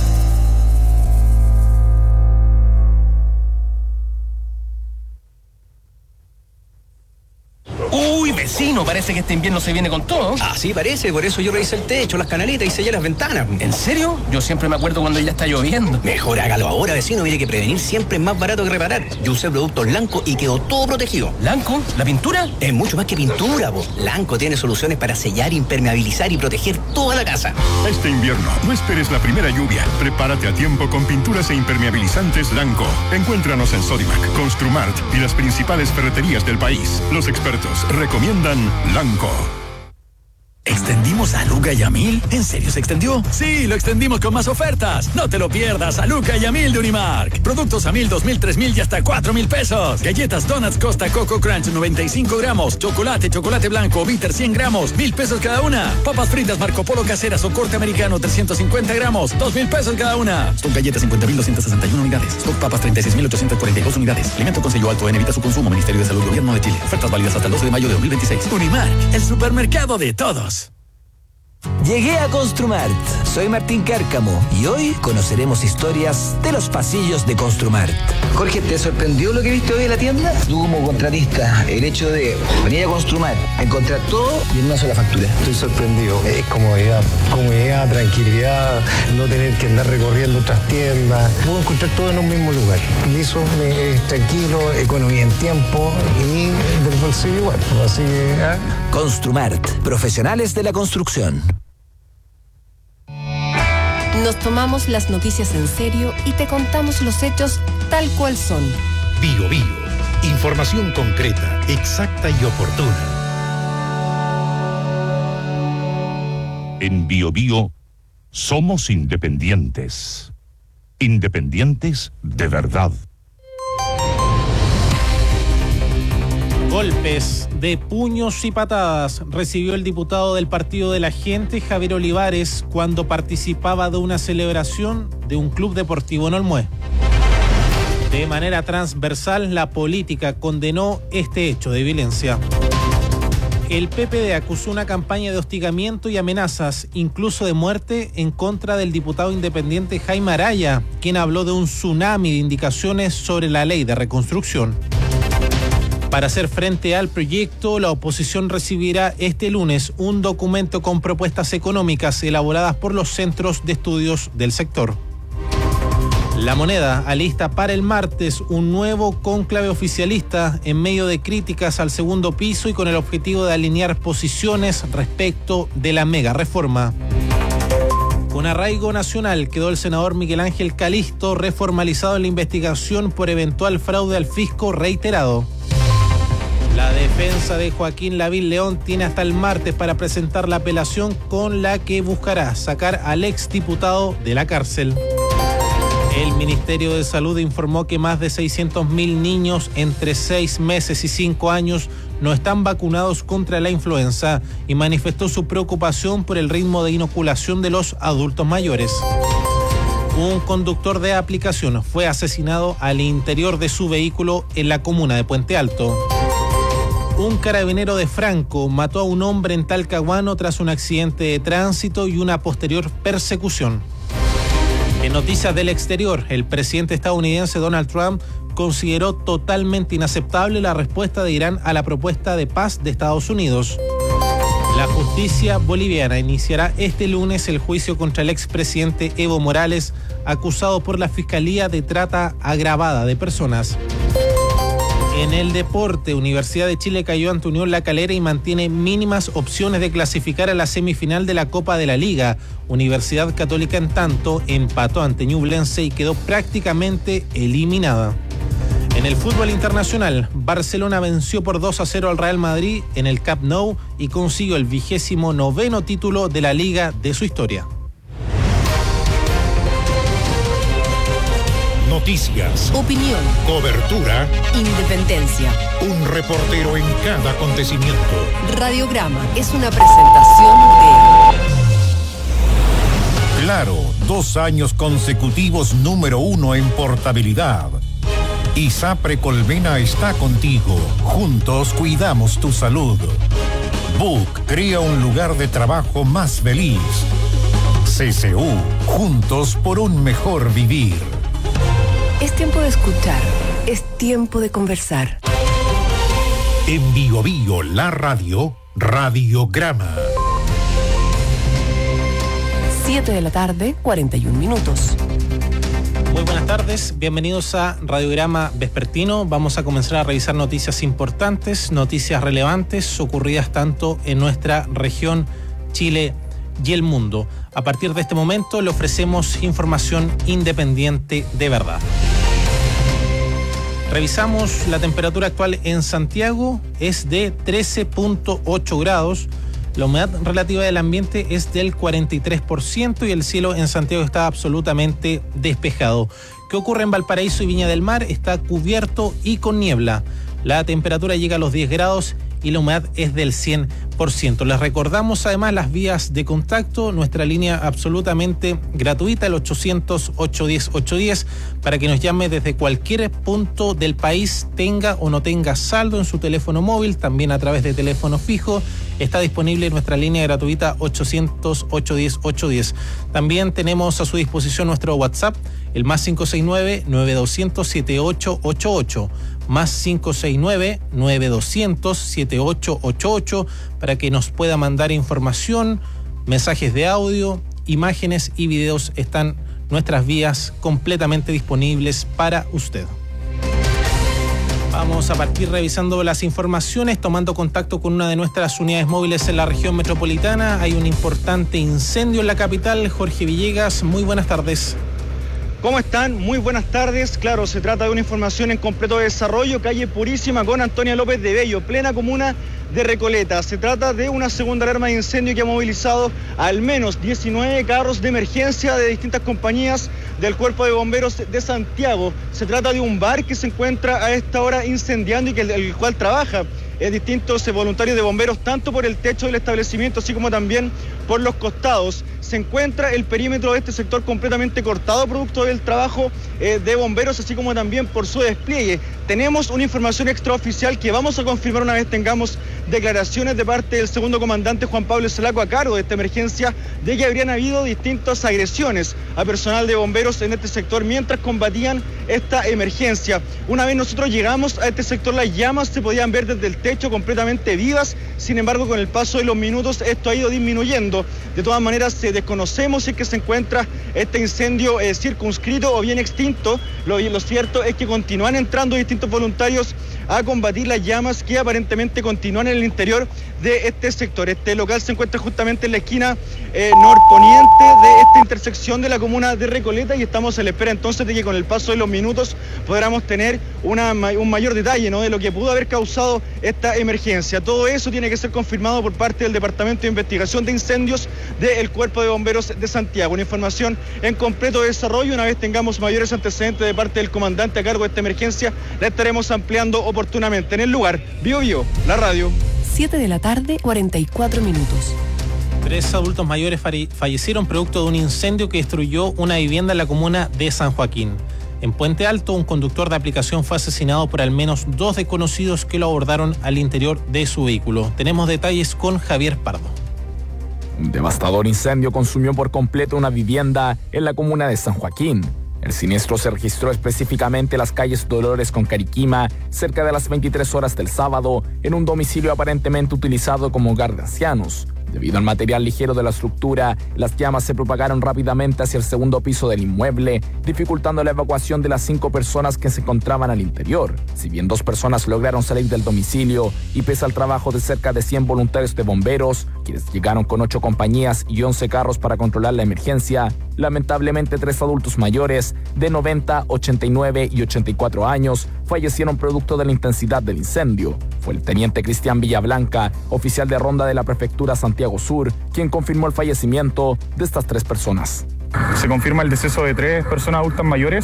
Uy, vecino, parece que este invierno se viene con todo. Así parece, por eso yo revisé el techo, las canaletas y sellé las ventanas. ¿En serio? Yo siempre me acuerdo cuando ya está lloviendo. Mejor hágalo ahora, vecino, mire que prevenir siempre es más barato que reparar. Yo usé productos Lanco y quedó todo protegido. ¿Lanco? ¿La pintura? Es mucho más que pintura, po. Lanco tiene soluciones para sellar, impermeabilizar y proteger toda la casa. Este invierno, no esperes la primera lluvia. Prepárate a tiempo con pinturas e impermeabilizantes Lanco. Encuéntranos en Sodimac, Construmart y las principales ferreterías del país. Los expertos recomiendan Lanco. ¿Extendimos a Luca y a 1000? ¿En serio se extendió? Sí, lo extendimos con más ofertas. No te lo pierdas, a Luca y a 1000 de Unimark. Productos a 1000, 2000, 3000 y hasta 4000 pesos. Galletas Donuts Costa Coco Crunch 95 gramos. Chocolate blanco Bitter 100 gramos. 1000 pesos cada una. Papas fritas Marco Polo caseras o corte americano 350 gramos. 2000 pesos cada una. Stock galletas 50.261 unidades. Stock papas 36.842 unidades. Alimento con sello alto en evita su consumo. Ministerio de Salud, Gobierno de Chile. Ofertas válidas hasta el 12 de mayo de 2026. Unimark, el supermercado de todos. Llegué a Construmart. Soy Martín Cárcamo y hoy conoceremos historias de los pasillos de Construmart. Jorge, ¿te sorprendió lo que viste hoy en la tienda? Tú como contratista, el hecho de venir a Construmart, encontrar todo y en una sola factura. Estoy sorprendido. Es comodidad, tranquilidad, no tener que andar recorriendo otras tiendas. Puedo encontrar todo en un mismo lugar. Y eso es tranquilo, economía en tiempo y del bolsillo igual. Así que, Construmart, profesionales de la construcción. Nos tomamos las noticias en serio y te contamos los hechos tal cual son. Bio Bio, información concreta, exacta y oportuna. En Bio Bio somos independientes. Independientes de verdad. Golpes de puños y patadas recibió el diputado del Partido de la Gente, Javier Olivares, cuando participaba de una celebración de un club deportivo en Olmué. De manera transversal, la política condenó este hecho de violencia. El PPD acusó una campaña de hostigamiento y amenazas, incluso de muerte, en contra del diputado independiente Jaime Araya, quien habló de un tsunami de indicaciones sobre la ley de reconstrucción. Para hacer frente al proyecto, la oposición recibirá este lunes un documento con propuestas económicas elaboradas por los centros de estudios del sector. La Moneda alista para el martes un nuevo cónclave oficialista en medio de críticas al segundo piso y con el objetivo de alinear posiciones respecto de la mega reforma. Con arraigo nacional quedó el senador Miguel Ángel Calisto, reformalizado en la investigación por eventual fraude al fisco reiterado. La defensa de Joaquín Lavín León tiene hasta el martes para presentar la apelación con la que buscará sacar al exdiputado de la cárcel. El Ministerio de Salud informó que más de 600.000 niños entre 6 meses y 5 años no están vacunados contra la influenza y manifestó su preocupación por el ritmo de inoculación de los adultos mayores. Un conductor de aplicación fue asesinado al interior de su vehículo en la comuna de Puente Alto. Un carabinero de Franco mató a un hombre en Talcahuano tras un accidente de tránsito y una posterior persecución. En noticias del exterior, el presidente estadounidense Donald Trump consideró totalmente inaceptable la respuesta de Irán a la propuesta de paz de Estados Unidos. La justicia boliviana iniciará este lunes el juicio contra el expresidente Evo Morales, acusado por la Fiscalía de trata agravada de personas. En el deporte, Universidad de Chile cayó ante Unión La Calera y mantiene mínimas opciones de clasificar a la semifinal de la Copa de la Liga. Universidad Católica, en tanto, empató ante Ñublense y quedó prácticamente eliminada. En el fútbol internacional, Barcelona venció por 2-0 al Real Madrid en el Camp Nou y consiguió el 29º título de la Liga de su historia. Noticias, opinión, cobertura, independencia. Un reportero en cada acontecimiento. Radiograma es una presentación de Claro, 2 años consecutivos número 1 en portabilidad. ISAPRE Colmena está contigo. Juntos cuidamos tu salud. BUC crea un lugar de trabajo más feliz. CCU, juntos por un mejor vivir. Es tiempo de escuchar, es tiempo de conversar. En Bio Bio, la radio, Radiograma. 7 de la tarde, 41 minutos. Muy buenas tardes, bienvenidos a Radiograma Vespertino. Vamos a comenzar a revisar noticias importantes, noticias relevantes ocurridas tanto en nuestra región, Chile y el mundo. A partir de este momento le ofrecemos información independiente de verdad. Revisamos la temperatura actual en Santiago, es de 13.8 grados. La humedad relativa del ambiente es del 43% y el cielo en Santiago está absolutamente despejado. ¿Qué ocurre en Valparaíso y Viña del Mar? Está cubierto y con niebla. La temperatura llega a los 10 grados y la humedad es del 100%. Les recordamos además las vías de contacto, nuestra línea absolutamente gratuita, el 800-810-810, para que nos llame desde cualquier punto del país, tenga o no tenga saldo en su teléfono móvil, también a través de teléfono fijo. Está disponible nuestra línea gratuita 800-810-810. También tenemos a su disposición nuestro WhatsApp, el más 569-9200-7888. Más 569-9200-7888 para que nos pueda mandar información, mensajes de audio, imágenes y videos. Están nuestras vías completamente disponibles para usted. Vamos a partir revisando las informaciones, tomando contacto con una de nuestras unidades móviles en la región metropolitana. Hay un importante incendio en la capital. Jorge Villegas, muy buenas tardes. ¿Cómo están? Muy buenas tardes. Claro, se trata de una información en completo desarrollo, calle Purísima con Antonia López de Bello, plena comuna de Recoleta. Se trata de una segunda alarma de incendio que ha movilizado al menos 19 carros de emergencia de distintas compañías del Cuerpo de Bomberos de Santiago. Se trata de un bar que se encuentra a esta hora incendiando y que el cual trabaja distintos voluntarios de bomberos, tanto por el techo del establecimiento, así como también por los costados. Se encuentra el perímetro de este sector completamente cortado, producto del trabajo de bomberos, así como también por su despliegue. Tenemos una información extraoficial que vamos a confirmar una vez tengamos declaraciones de parte del segundo comandante Juan Pablo Zelaco a cargo de esta emergencia, de que habrían habido distintas agresiones a personal de bomberos en este sector mientras combatían esta emergencia. Una vez nosotros llegamos a este sector, las llamas se podían ver desde el techo completamente vivas. Sin embargo, con el paso de los minutos esto ha ido disminuyendo. De todas maneras, desconocemos si es que se encuentra este incendio circunscrito o bien extinto. Lo cierto es que continúan entrando distintos voluntarios a combatir las llamas que aparentemente continúan en el interior de este sector. Este local se encuentra justamente en la esquina norponiente de esta intersección de la comuna de Recoleta y estamos a la espera entonces de que con el paso de los minutos podamos tener un mayor detalle, ¿no?, de lo que pudo haber causado esta emergencia. Todo eso tiene que ser confirmado por parte del Departamento de Investigación de Incendios del Cuerpo de Bomberos de Santiago. Una información en completo desarrollo. Una vez tengamos mayores antecedentes de parte del comandante a cargo de esta emergencia, la estaremos ampliando oportunamente. En el lugar, Bio Bio, la radio. 7 de la tarde, 44 minutos. 3 adultos mayores fallecieron producto de un incendio que destruyó una vivienda en la comuna de San Joaquín. En Puente Alto, un conductor de aplicación fue asesinado por al menos 2 desconocidos que lo abordaron al interior de su vehículo. Tenemos detalles con Javier Pardo. Un devastador incendio consumió por completo una vivienda en la comuna de San Joaquín. El siniestro se registró específicamente en las calles Dolores con Cariquima, cerca de las 23 horas del sábado, en un domicilio aparentemente utilizado como hogar de ancianos. Debido al material ligero de la estructura, las llamas se propagaron rápidamente hacia el segundo piso del inmueble, dificultando la evacuación de las 5 personas que se encontraban al interior. Si bien 2 personas lograron salir del domicilio y pese al trabajo de cerca de 100 voluntarios de bomberos, quienes llegaron con 8 compañías y 11 carros para controlar la emergencia, lamentablemente 3 adultos mayores de 90, 89 y 84 años fallecieron producto de la intensidad del incendio. Fue el teniente Cristian Villablanca, oficial de ronda de la prefectura Santiago Sur, quien confirmó el fallecimiento de estas 3 personas. Se confirma el deceso de 3 personas adultas mayores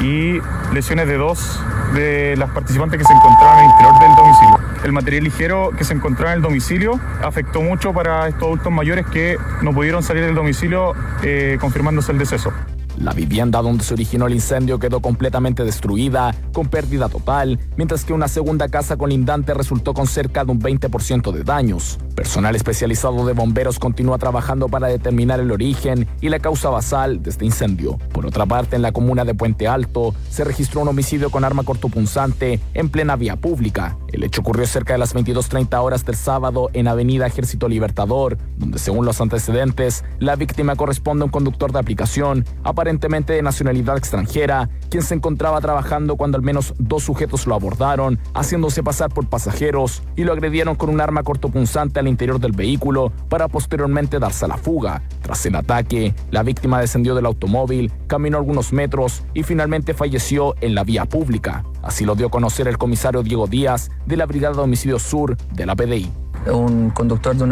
y lesiones de 2 de las participantes que se encontraban en el interior del domicilio. El material ligero que se encontraba en el domicilio afectó mucho para estos adultos mayores que no pudieron salir del domicilio, confirmándose el deceso. La vivienda donde se originó el incendio quedó completamente destruida, con pérdida total, mientras que una segunda casa colindante resultó con cerca de un 20% de daños. Personal especializado de bomberos continúa trabajando para determinar el origen y la causa basal de este incendio. Por otra parte, en la comuna de Puente Alto, se registró un homicidio con arma cortopunzante en plena vía pública. El hecho ocurrió cerca de las 22:30 horas del sábado en Avenida Ejército Libertador, donde según los antecedentes, la víctima corresponde a un conductor de aplicación, aparentemente de nacionalidad extranjera, quien se encontraba trabajando cuando al menos 2 sujetos lo abordaron, haciéndose pasar por pasajeros y lo agredieron con un arma cortopunzante al interior del vehículo para posteriormente darse a la fuga. Tras el ataque, la víctima descendió del automóvil, caminó algunos metros y finalmente falleció en la vía pública. Así lo dio a conocer el comisario Diego Díaz de la Brigada de Homicidios Sur de la PDI. Un conductor de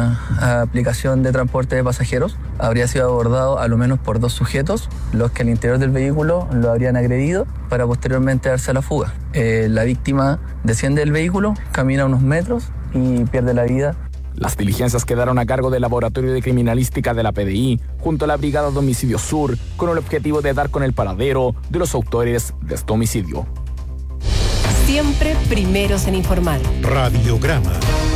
una aplicación de transporte de pasajeros habría sido abordado a lo menos por 2 sujetos, los que al interior del vehículo lo habrían agredido para posteriormente darse a la fuga. La víctima desciende del vehículo, camina unos metros y pierde la vida. Las diligencias quedaron a cargo del Laboratorio de Criminalística de la PDI junto a la Brigada de Homicidios Sur con el objetivo de dar con el paradero de los autores de este homicidio. Siempre primeros en informar. Radiograma.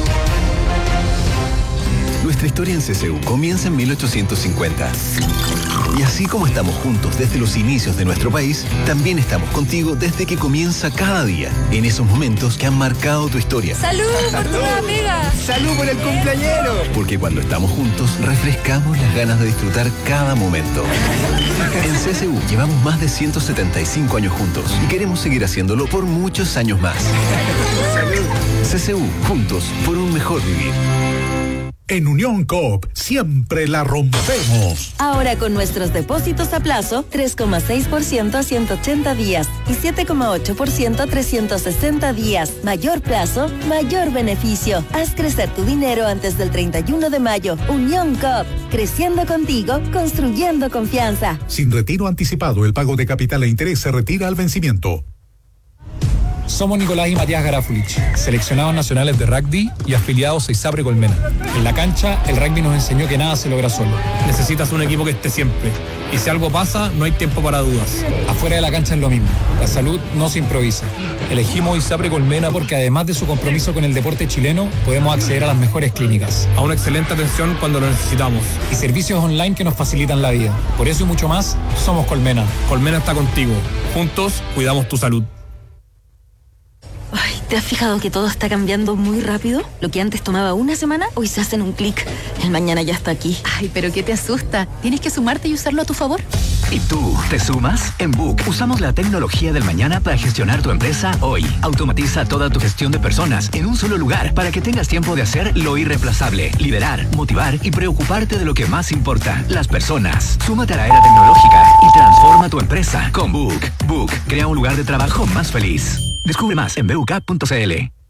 Nuestra historia en CCU comienza en 1850. Y así como estamos juntos desde los inicios de nuestro país, también estamos contigo desde que comienza cada día, en esos momentos que han marcado tu historia. ¡Salud por tu nueva pega! ¡Salud por el cumpleañero! Porque cuando estamos juntos, refrescamos las ganas de disfrutar cada momento. En CCU llevamos más de 175 años juntos y queremos seguir haciéndolo por muchos años más. ¡Salud! CCU, juntos por un mejor vivir. En Unión Coop siempre la rompemos. Ahora con nuestros depósitos a plazo, 3,6% a 180 días y 7,8% a 360 días. Mayor plazo, mayor beneficio. Haz crecer tu dinero antes del 31 de mayo. Unión Coop, creciendo contigo, construyendo confianza. Sin retiro anticipado, el pago de capital e interés se retira al vencimiento. Somos Nicolás y Matías Garafulich, seleccionados nacionales de rugby y afiliados a ISAPRE Colmena. En la cancha, el rugby nos enseñó que nada se logra solo. Necesitas un equipo que esté siempre. Y si algo pasa, no hay tiempo para dudas. Afuera de la cancha es lo mismo. La salud no se improvisa. Elegimos ISAPRE Colmena porque además de su compromiso con el deporte chileno, podemos acceder a las mejores clínicas, a una excelente atención cuando lo necesitamos y servicios online que nos facilitan la vida. Por eso y mucho más, somos Colmena. Colmena está contigo. Juntos, cuidamos tu salud. Ay, ¿te has fijado que todo está cambiando muy rápido? Lo que antes tomaba una semana, hoy se hace en un clic. El mañana ya está aquí. Ay, pero ¿qué te asusta? Tienes que sumarte y usarlo a tu favor. ¿Y tú, te sumas? En Book usamos la tecnología del mañana para gestionar tu empresa hoy. Automatiza toda tu gestión de personas en un solo lugar para que tengas tiempo de hacer lo irreemplazable, liderar, motivar y preocuparte de lo que más importa, las personas. Súmate a la era tecnológica y transforma tu empresa con Book. Book crea un lugar de trabajo más feliz. Descubre más en buk.cl.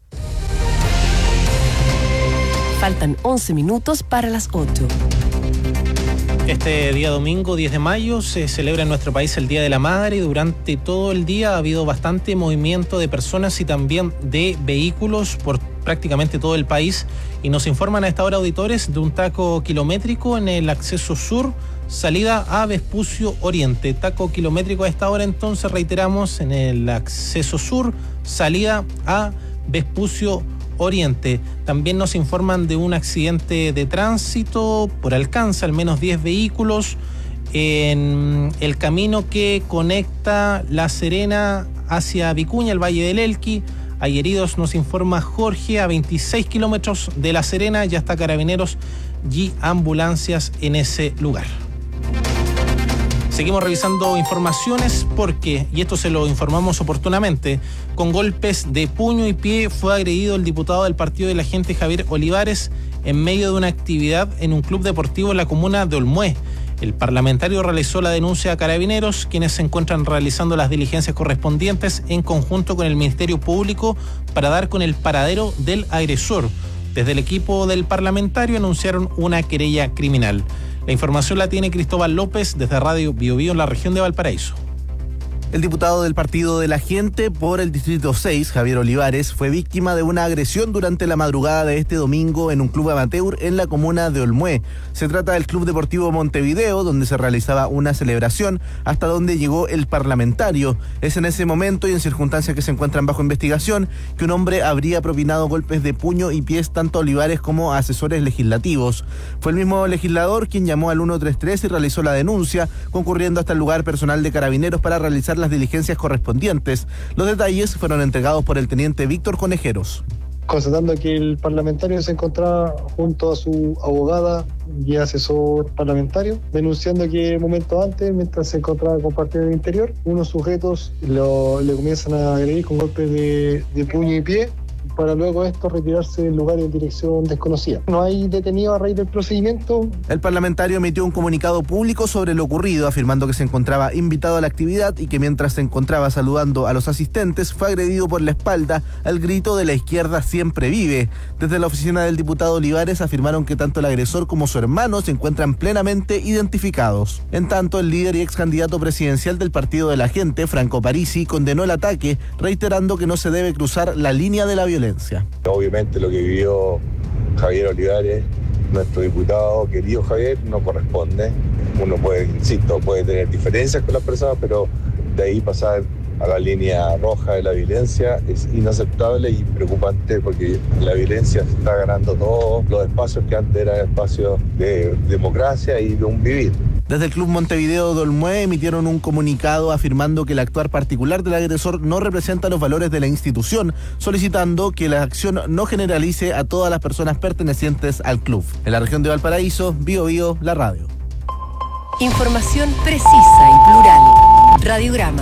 Faltan 11 minutos para las 8. Este día domingo 10 de mayo se celebra en nuestro país el Día de la Madre y durante todo el día ha habido bastante movimiento de personas y también de vehículos por prácticamente todo el país y nos informan a esta hora auditores de un taco kilométrico en el acceso sur salida a Vespucio Oriente. Taco kilométrico a esta hora, entonces reiteramos, en el acceso sur, salida a Vespucio Oriente. También nos informan de un accidente de tránsito por alcance, al menos 10 vehículos en el camino que conecta La Serena hacia Vicuña, el Valle del Elqui. Hay heridos, nos informa Jorge, a 26 kilómetros de La Serena. Ya está Carabineros y ambulancias en ese lugar. Seguimos revisando informaciones porque, y esto se lo informamos oportunamente, con golpes de puño y pie fue agredido el diputado del Partido de la Gente Javier Olivares en medio de una actividad en un club deportivo en la comuna de Olmué. El parlamentario realizó la denuncia a Carabineros, quienes se encuentran realizando las diligencias correspondientes en conjunto con el Ministerio Público para dar con el paradero del agresor. Desde el equipo del parlamentario anunciaron una querella criminal. La información la tiene Cristóbal López desde Radio Bio Bio en la región de Valparaíso. El diputado del Partido de la Gente por el Distrito 6, Javier Olivares, fue víctima de una agresión durante la madrugada de este domingo en un club amateur en la comuna de Olmué. Se trata del Club Deportivo Montevideo, donde se realizaba una celebración hasta donde llegó el parlamentario. Es en ese momento y en circunstancias que se encuentran bajo investigación que un hombre habría propinado golpes de puño y pies tanto a Olivares como a asesores legislativos. Fue el mismo legislador quien llamó al 133 y realizó la denuncia, concurriendo hasta el lugar personal de Carabineros para realizar las diligencias correspondientes. Los detalles fueron entregados por el teniente Víctor Conejeros. Constatando que el parlamentario se encontraba junto a su abogada y asesor parlamentario, denunciando que momentos antes, mientras se encontraba compartiendo en el interior, unos sujetos le comienzan a agredir con golpes de puño y pie, para luego esto retirarse del lugar en dirección desconocida. No hay detenido a raíz del procedimiento. El parlamentario emitió un comunicado público sobre lo ocurrido, afirmando que se encontraba invitado a la actividad y que mientras se encontraba saludando a los asistentes fue agredido por la espalda al grito de "la izquierda siempre vive". Desde la oficina del diputado Olivares afirmaron que tanto el agresor como su hermano se encuentran plenamente identificados. En tanto, el líder y ex candidato presidencial del Partido de la Gente, Franco Parisi, condenó el ataque, reiterando que no se debe cruzar la línea de la violencia. Obviamente lo que vivió Javier Olivares, nuestro diputado querido Javier, no corresponde. Uno puede, insisto, puede tener diferencias con las personas, pero de ahí pasar a la línea roja de la violencia es inaceptable y preocupante, porque la violencia se está ganando todos los espacios que antes eran espacios de democracia y de un vivir. Desde el Club Montevideo de Olmué emitieron un comunicado afirmando que el actuar particular del agresor no representa los valores de la institución, solicitando que la acción no generalice a todas las personas pertenecientes al club. En la región de Valparaíso, Bio Bio, la radio. Información precisa y plural. Radiograma.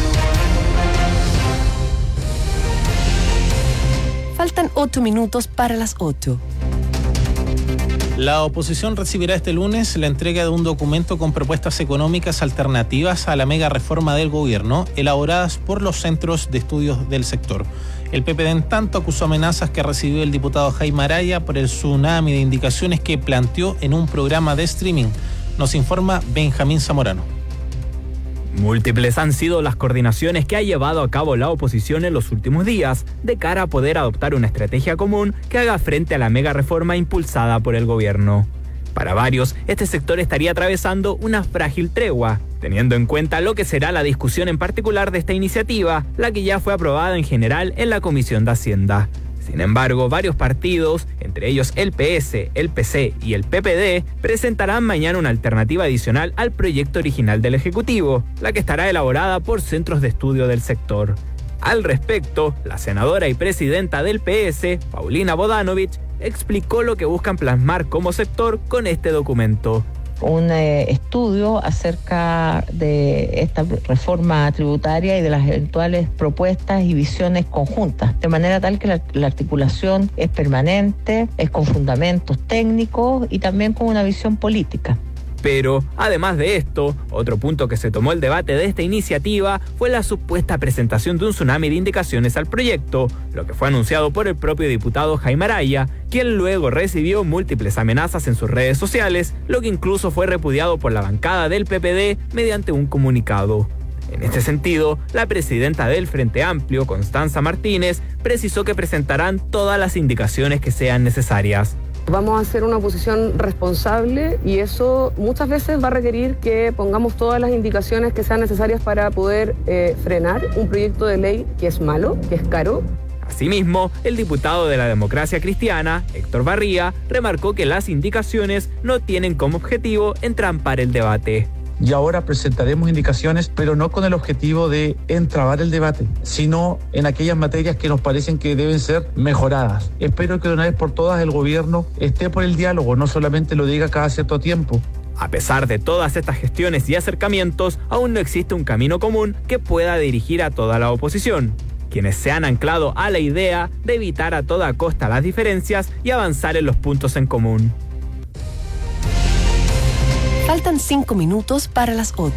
Faltan 8 minutos para las 8. La oposición recibirá este lunes la entrega de un documento con propuestas económicas alternativas a la mega reforma del gobierno, elaboradas por los centros de estudios del sector. El PPD, en tanto, acusó amenazas que recibió el diputado Jaime Araya por el tsunami de indicaciones que planteó en un programa de streaming. Nos informa Benjamín Zamorano. Múltiples han sido las coordinaciones que ha llevado a cabo la oposición en los últimos días, de cara a poder adoptar una estrategia común que haga frente a la mega reforma impulsada por el gobierno. Para varios, este sector estaría atravesando una frágil tregua, teniendo en cuenta lo que será la discusión en particular de esta iniciativa, la que ya fue aprobada en general en la Comisión de Hacienda. Sin embargo, varios partidos, entre ellos el PS, el PC y el PPD, presentarán mañana una alternativa adicional al proyecto original del Ejecutivo, la que estará elaborada por centros de estudio del sector. Al respecto, la senadora y presidenta del PS, Paulina Bodanovich, explicó lo que buscan plasmar como sector con este documento. Un estudio acerca de esta reforma tributaria y de las eventuales propuestas y visiones conjuntas, de manera tal que la articulación es permanente, es con fundamentos técnicos y también con una visión política. Pero, además de esto, otro punto que se tomó el debate de esta iniciativa fue la supuesta presentación de un tsunami de indicaciones al proyecto, lo que fue anunciado por el propio diputado Jaime Araya, quien luego recibió múltiples amenazas en sus redes sociales, lo que incluso fue repudiado por la bancada del PPD mediante un comunicado. En este sentido, la presidenta del Frente Amplio, Constanza Martínez, precisó que presentarán todas las indicaciones que sean necesarias. Vamos a hacer una oposición responsable y eso muchas veces va a requerir que pongamos todas las indicaciones que sean necesarias para poder frenar un proyecto de ley que es malo, que es caro. Asimismo, el diputado de la Democracia Cristiana, Héctor Barría, remarcó que las indicaciones no tienen como objetivo entrampar el debate. Y ahora presentaremos indicaciones, pero no con el objetivo de entrabar el debate, sino en aquellas materias que nos parecen que deben ser mejoradas. Espero que de una vez por todas el gobierno esté por el diálogo, no solamente lo diga cada cierto tiempo. A pesar de todas estas gestiones y acercamientos, aún no existe un camino común que pueda dirigir a toda la oposición, quienes se han anclado a la idea de evitar a toda costa las diferencias y avanzar en los puntos en común. Faltan 5 minutos para las 8.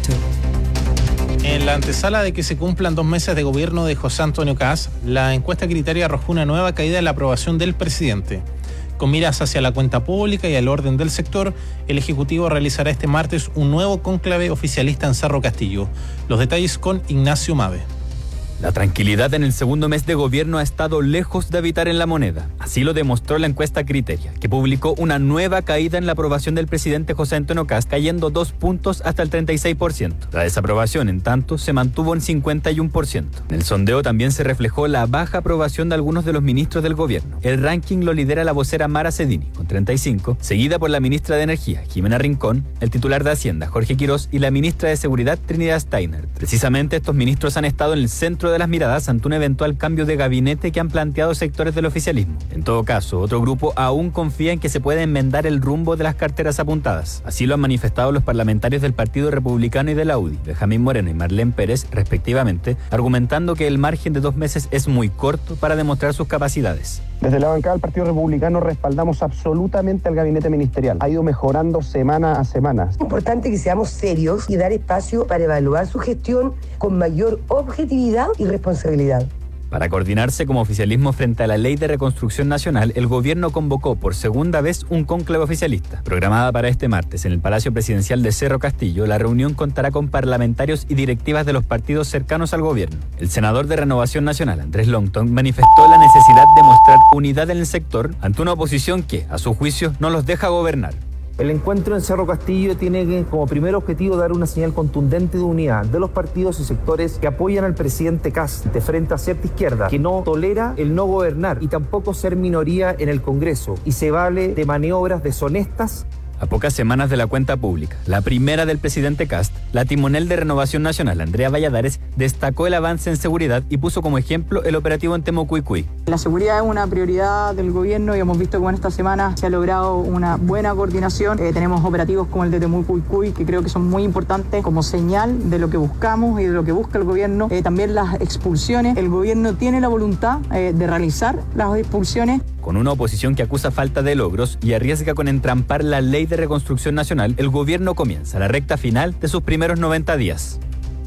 En la antesala de que se cumplan 2 meses de gobierno de José Antonio Kast, la encuesta Criterio arrojó una nueva caída en la aprobación del presidente. Con miras hacia la cuenta pública y al orden del sector, el Ejecutivo realizará este martes un nuevo cónclave oficialista en Cerro Castillo. Los detalles con Ignacio Mave. La tranquilidad en el segundo mes de gobierno ha estado lejos de habitar en La Moneda. Así lo demostró la encuesta Criteria, que publicó una nueva caída en la aprobación del presidente José Antonio Kast, cayendo 2 puntos hasta el 36%. La desaprobación, en tanto, se mantuvo en 51%. En el sondeo también se reflejó la baja aprobación de algunos de los ministros del gobierno. El ranking lo lidera la vocera Mara Cedini, con 35, seguida por la ministra de Energía, Jimena Rincón, el titular de Hacienda, Jorge Quirós, y la ministra de Seguridad, Trinidad Steiner. Precisamente estos ministros han estado en el centro de las miradas ante un eventual cambio de gabinete que han planteado sectores del oficialismo. En todo caso, otro grupo aún confía en que se pueda enmendar el rumbo de las carteras apuntadas. Así lo han manifestado los parlamentarios del Partido Republicano y de la UDI, Benjamín Moreno y Marlene Pérez, respectivamente, argumentando que el margen de 2 meses es muy corto para demostrar sus capacidades. Desde la bancada del Partido Republicano respaldamos absolutamente al gabinete ministerial. Ha ido mejorando semana a semana. Es importante que seamos serios y dar espacio para evaluar su gestión con mayor objetividad y responsabilidad. Para coordinarse como oficialismo frente a la Ley de Reconstrucción Nacional, el gobierno convocó por segunda vez un cónclave oficialista. Programada para este martes en el Palacio Presidencial de Cerro Castillo, la reunión contará con parlamentarios y directivas de los partidos cercanos al gobierno. El senador de Renovación Nacional, Andrés Longton, manifestó la necesidad de mostrar unidad en el sector ante una oposición que, a su juicio, no los deja gobernar. El encuentro en Cerro Castillo tiene como primer objetivo dar una señal contundente de unidad de los partidos y sectores que apoyan al presidente Kast de frente a cierta izquierda, que no tolera el no gobernar y tampoco ser minoría en el Congreso y se vale de maniobras deshonestas. A pocas semanas de la cuenta pública, la primera del presidente Kast, la timonel de Renovación Nacional, Andrea Valladares, destacó el avance en seguridad y puso como ejemplo el operativo en Temucuicui. La seguridad es una prioridad del gobierno y hemos visto que en esta semana se ha logrado una buena coordinación. Tenemos operativos como el de Temucuicui que creo que son muy importantes como señal de lo que buscamos y de lo que busca el gobierno. También las expulsiones. El gobierno tiene la voluntad de realizar las expulsiones. Con una oposición que acusa falta de logros y arriesga con entrampar la Ley de Reconstrucción Nacional, el gobierno comienza la recta final de sus primeros 90 días.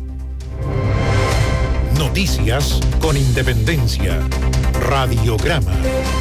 Noticias con independencia. Radiograma.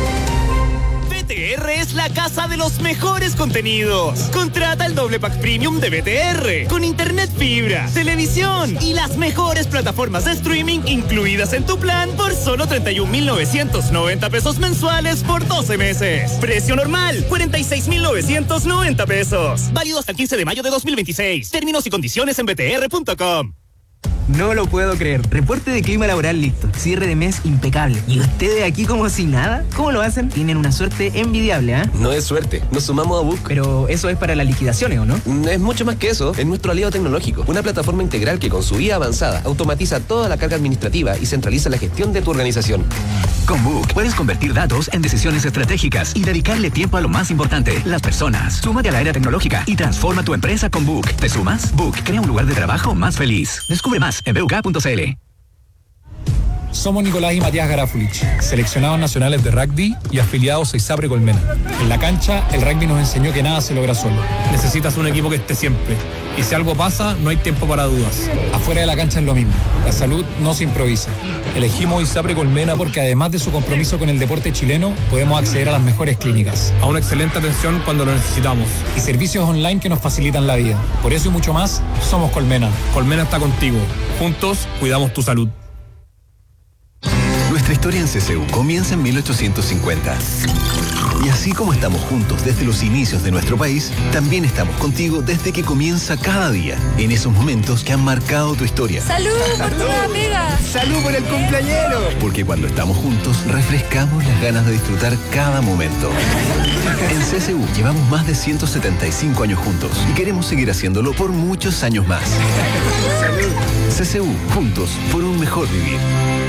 BTR es la casa de los mejores contenidos. Contrata el doble pack premium de BTR con internet fibra, televisión y las mejores plataformas de streaming incluidas en tu plan por solo 31,990 pesos mensuales por 12 meses. Precio normal, 46,990 pesos. Válido hasta el 15 de mayo de 2026. Términos y condiciones en btr.com. No lo puedo creer. Reporte de clima laboral listo. Cierre de mes impecable. ¿Y ustedes aquí como si nada? ¿Cómo lo hacen? Tienen una suerte envidiable, ¿eh? No es suerte. Nos sumamos a Book. Pero eso es para las liquidaciones, ¿o no? Es mucho más que eso. Es nuestro aliado tecnológico. Una plataforma integral que con su IA avanzada automatiza toda la carga administrativa y centraliza la gestión de tu organización. Con Book puedes convertir datos en decisiones estratégicas y dedicarle tiempo a lo más importante, las personas. Súmate a la era tecnológica y transforma tu empresa con Book. ¿Te sumas? Book crea un lugar de trabajo más feliz. Descubre más en buk.cl. Somos Nicolás y Matías Garafulich, seleccionados nacionales de rugby y afiliados a ISAPRE Colmena. En la cancha, el rugby nos enseñó que nada se logra solo. Necesitas un equipo que esté siempre. Y si algo pasa, no hay tiempo para dudas. Afuera de la cancha es lo mismo. La salud no se improvisa. Elegimos ISAPRE Colmena porque además de su compromiso con el deporte chileno, podemos acceder a las mejores clínicas, a una excelente atención cuando lo necesitamos y servicios online que nos facilitan la vida. Por eso y mucho más, somos Colmena. Colmena está contigo. Juntos, cuidamos tu salud. Nuestra historia en CCU comienza en 1850. Y así como estamos juntos desde los inicios de nuestro país, también estamos contigo desde que comienza cada día, en esos momentos que han marcado tu historia. ¡Salud por tu nueva pega! ¡Salud por el cumpleañero! Porque cuando estamos juntos, refrescamos las ganas de disfrutar cada momento. En CCU llevamos más de 175 años juntos y queremos seguir haciéndolo por muchos años más. ¡Salud! CCU, juntos por un mejor vivir.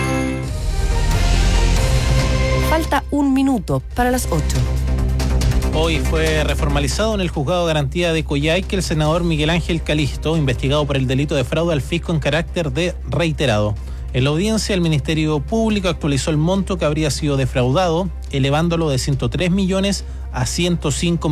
Falta 1 minuto para las 8. Hoy fue reformalizado en el juzgado de garantía de Coyhaique el senador Miguel Ángel Calisto, investigado por el delito de fraude al fisco en carácter de reiterado. En la audiencia, el Ministerio Público actualizó el monto que habría sido defraudado, elevándolo de 103 millones a 105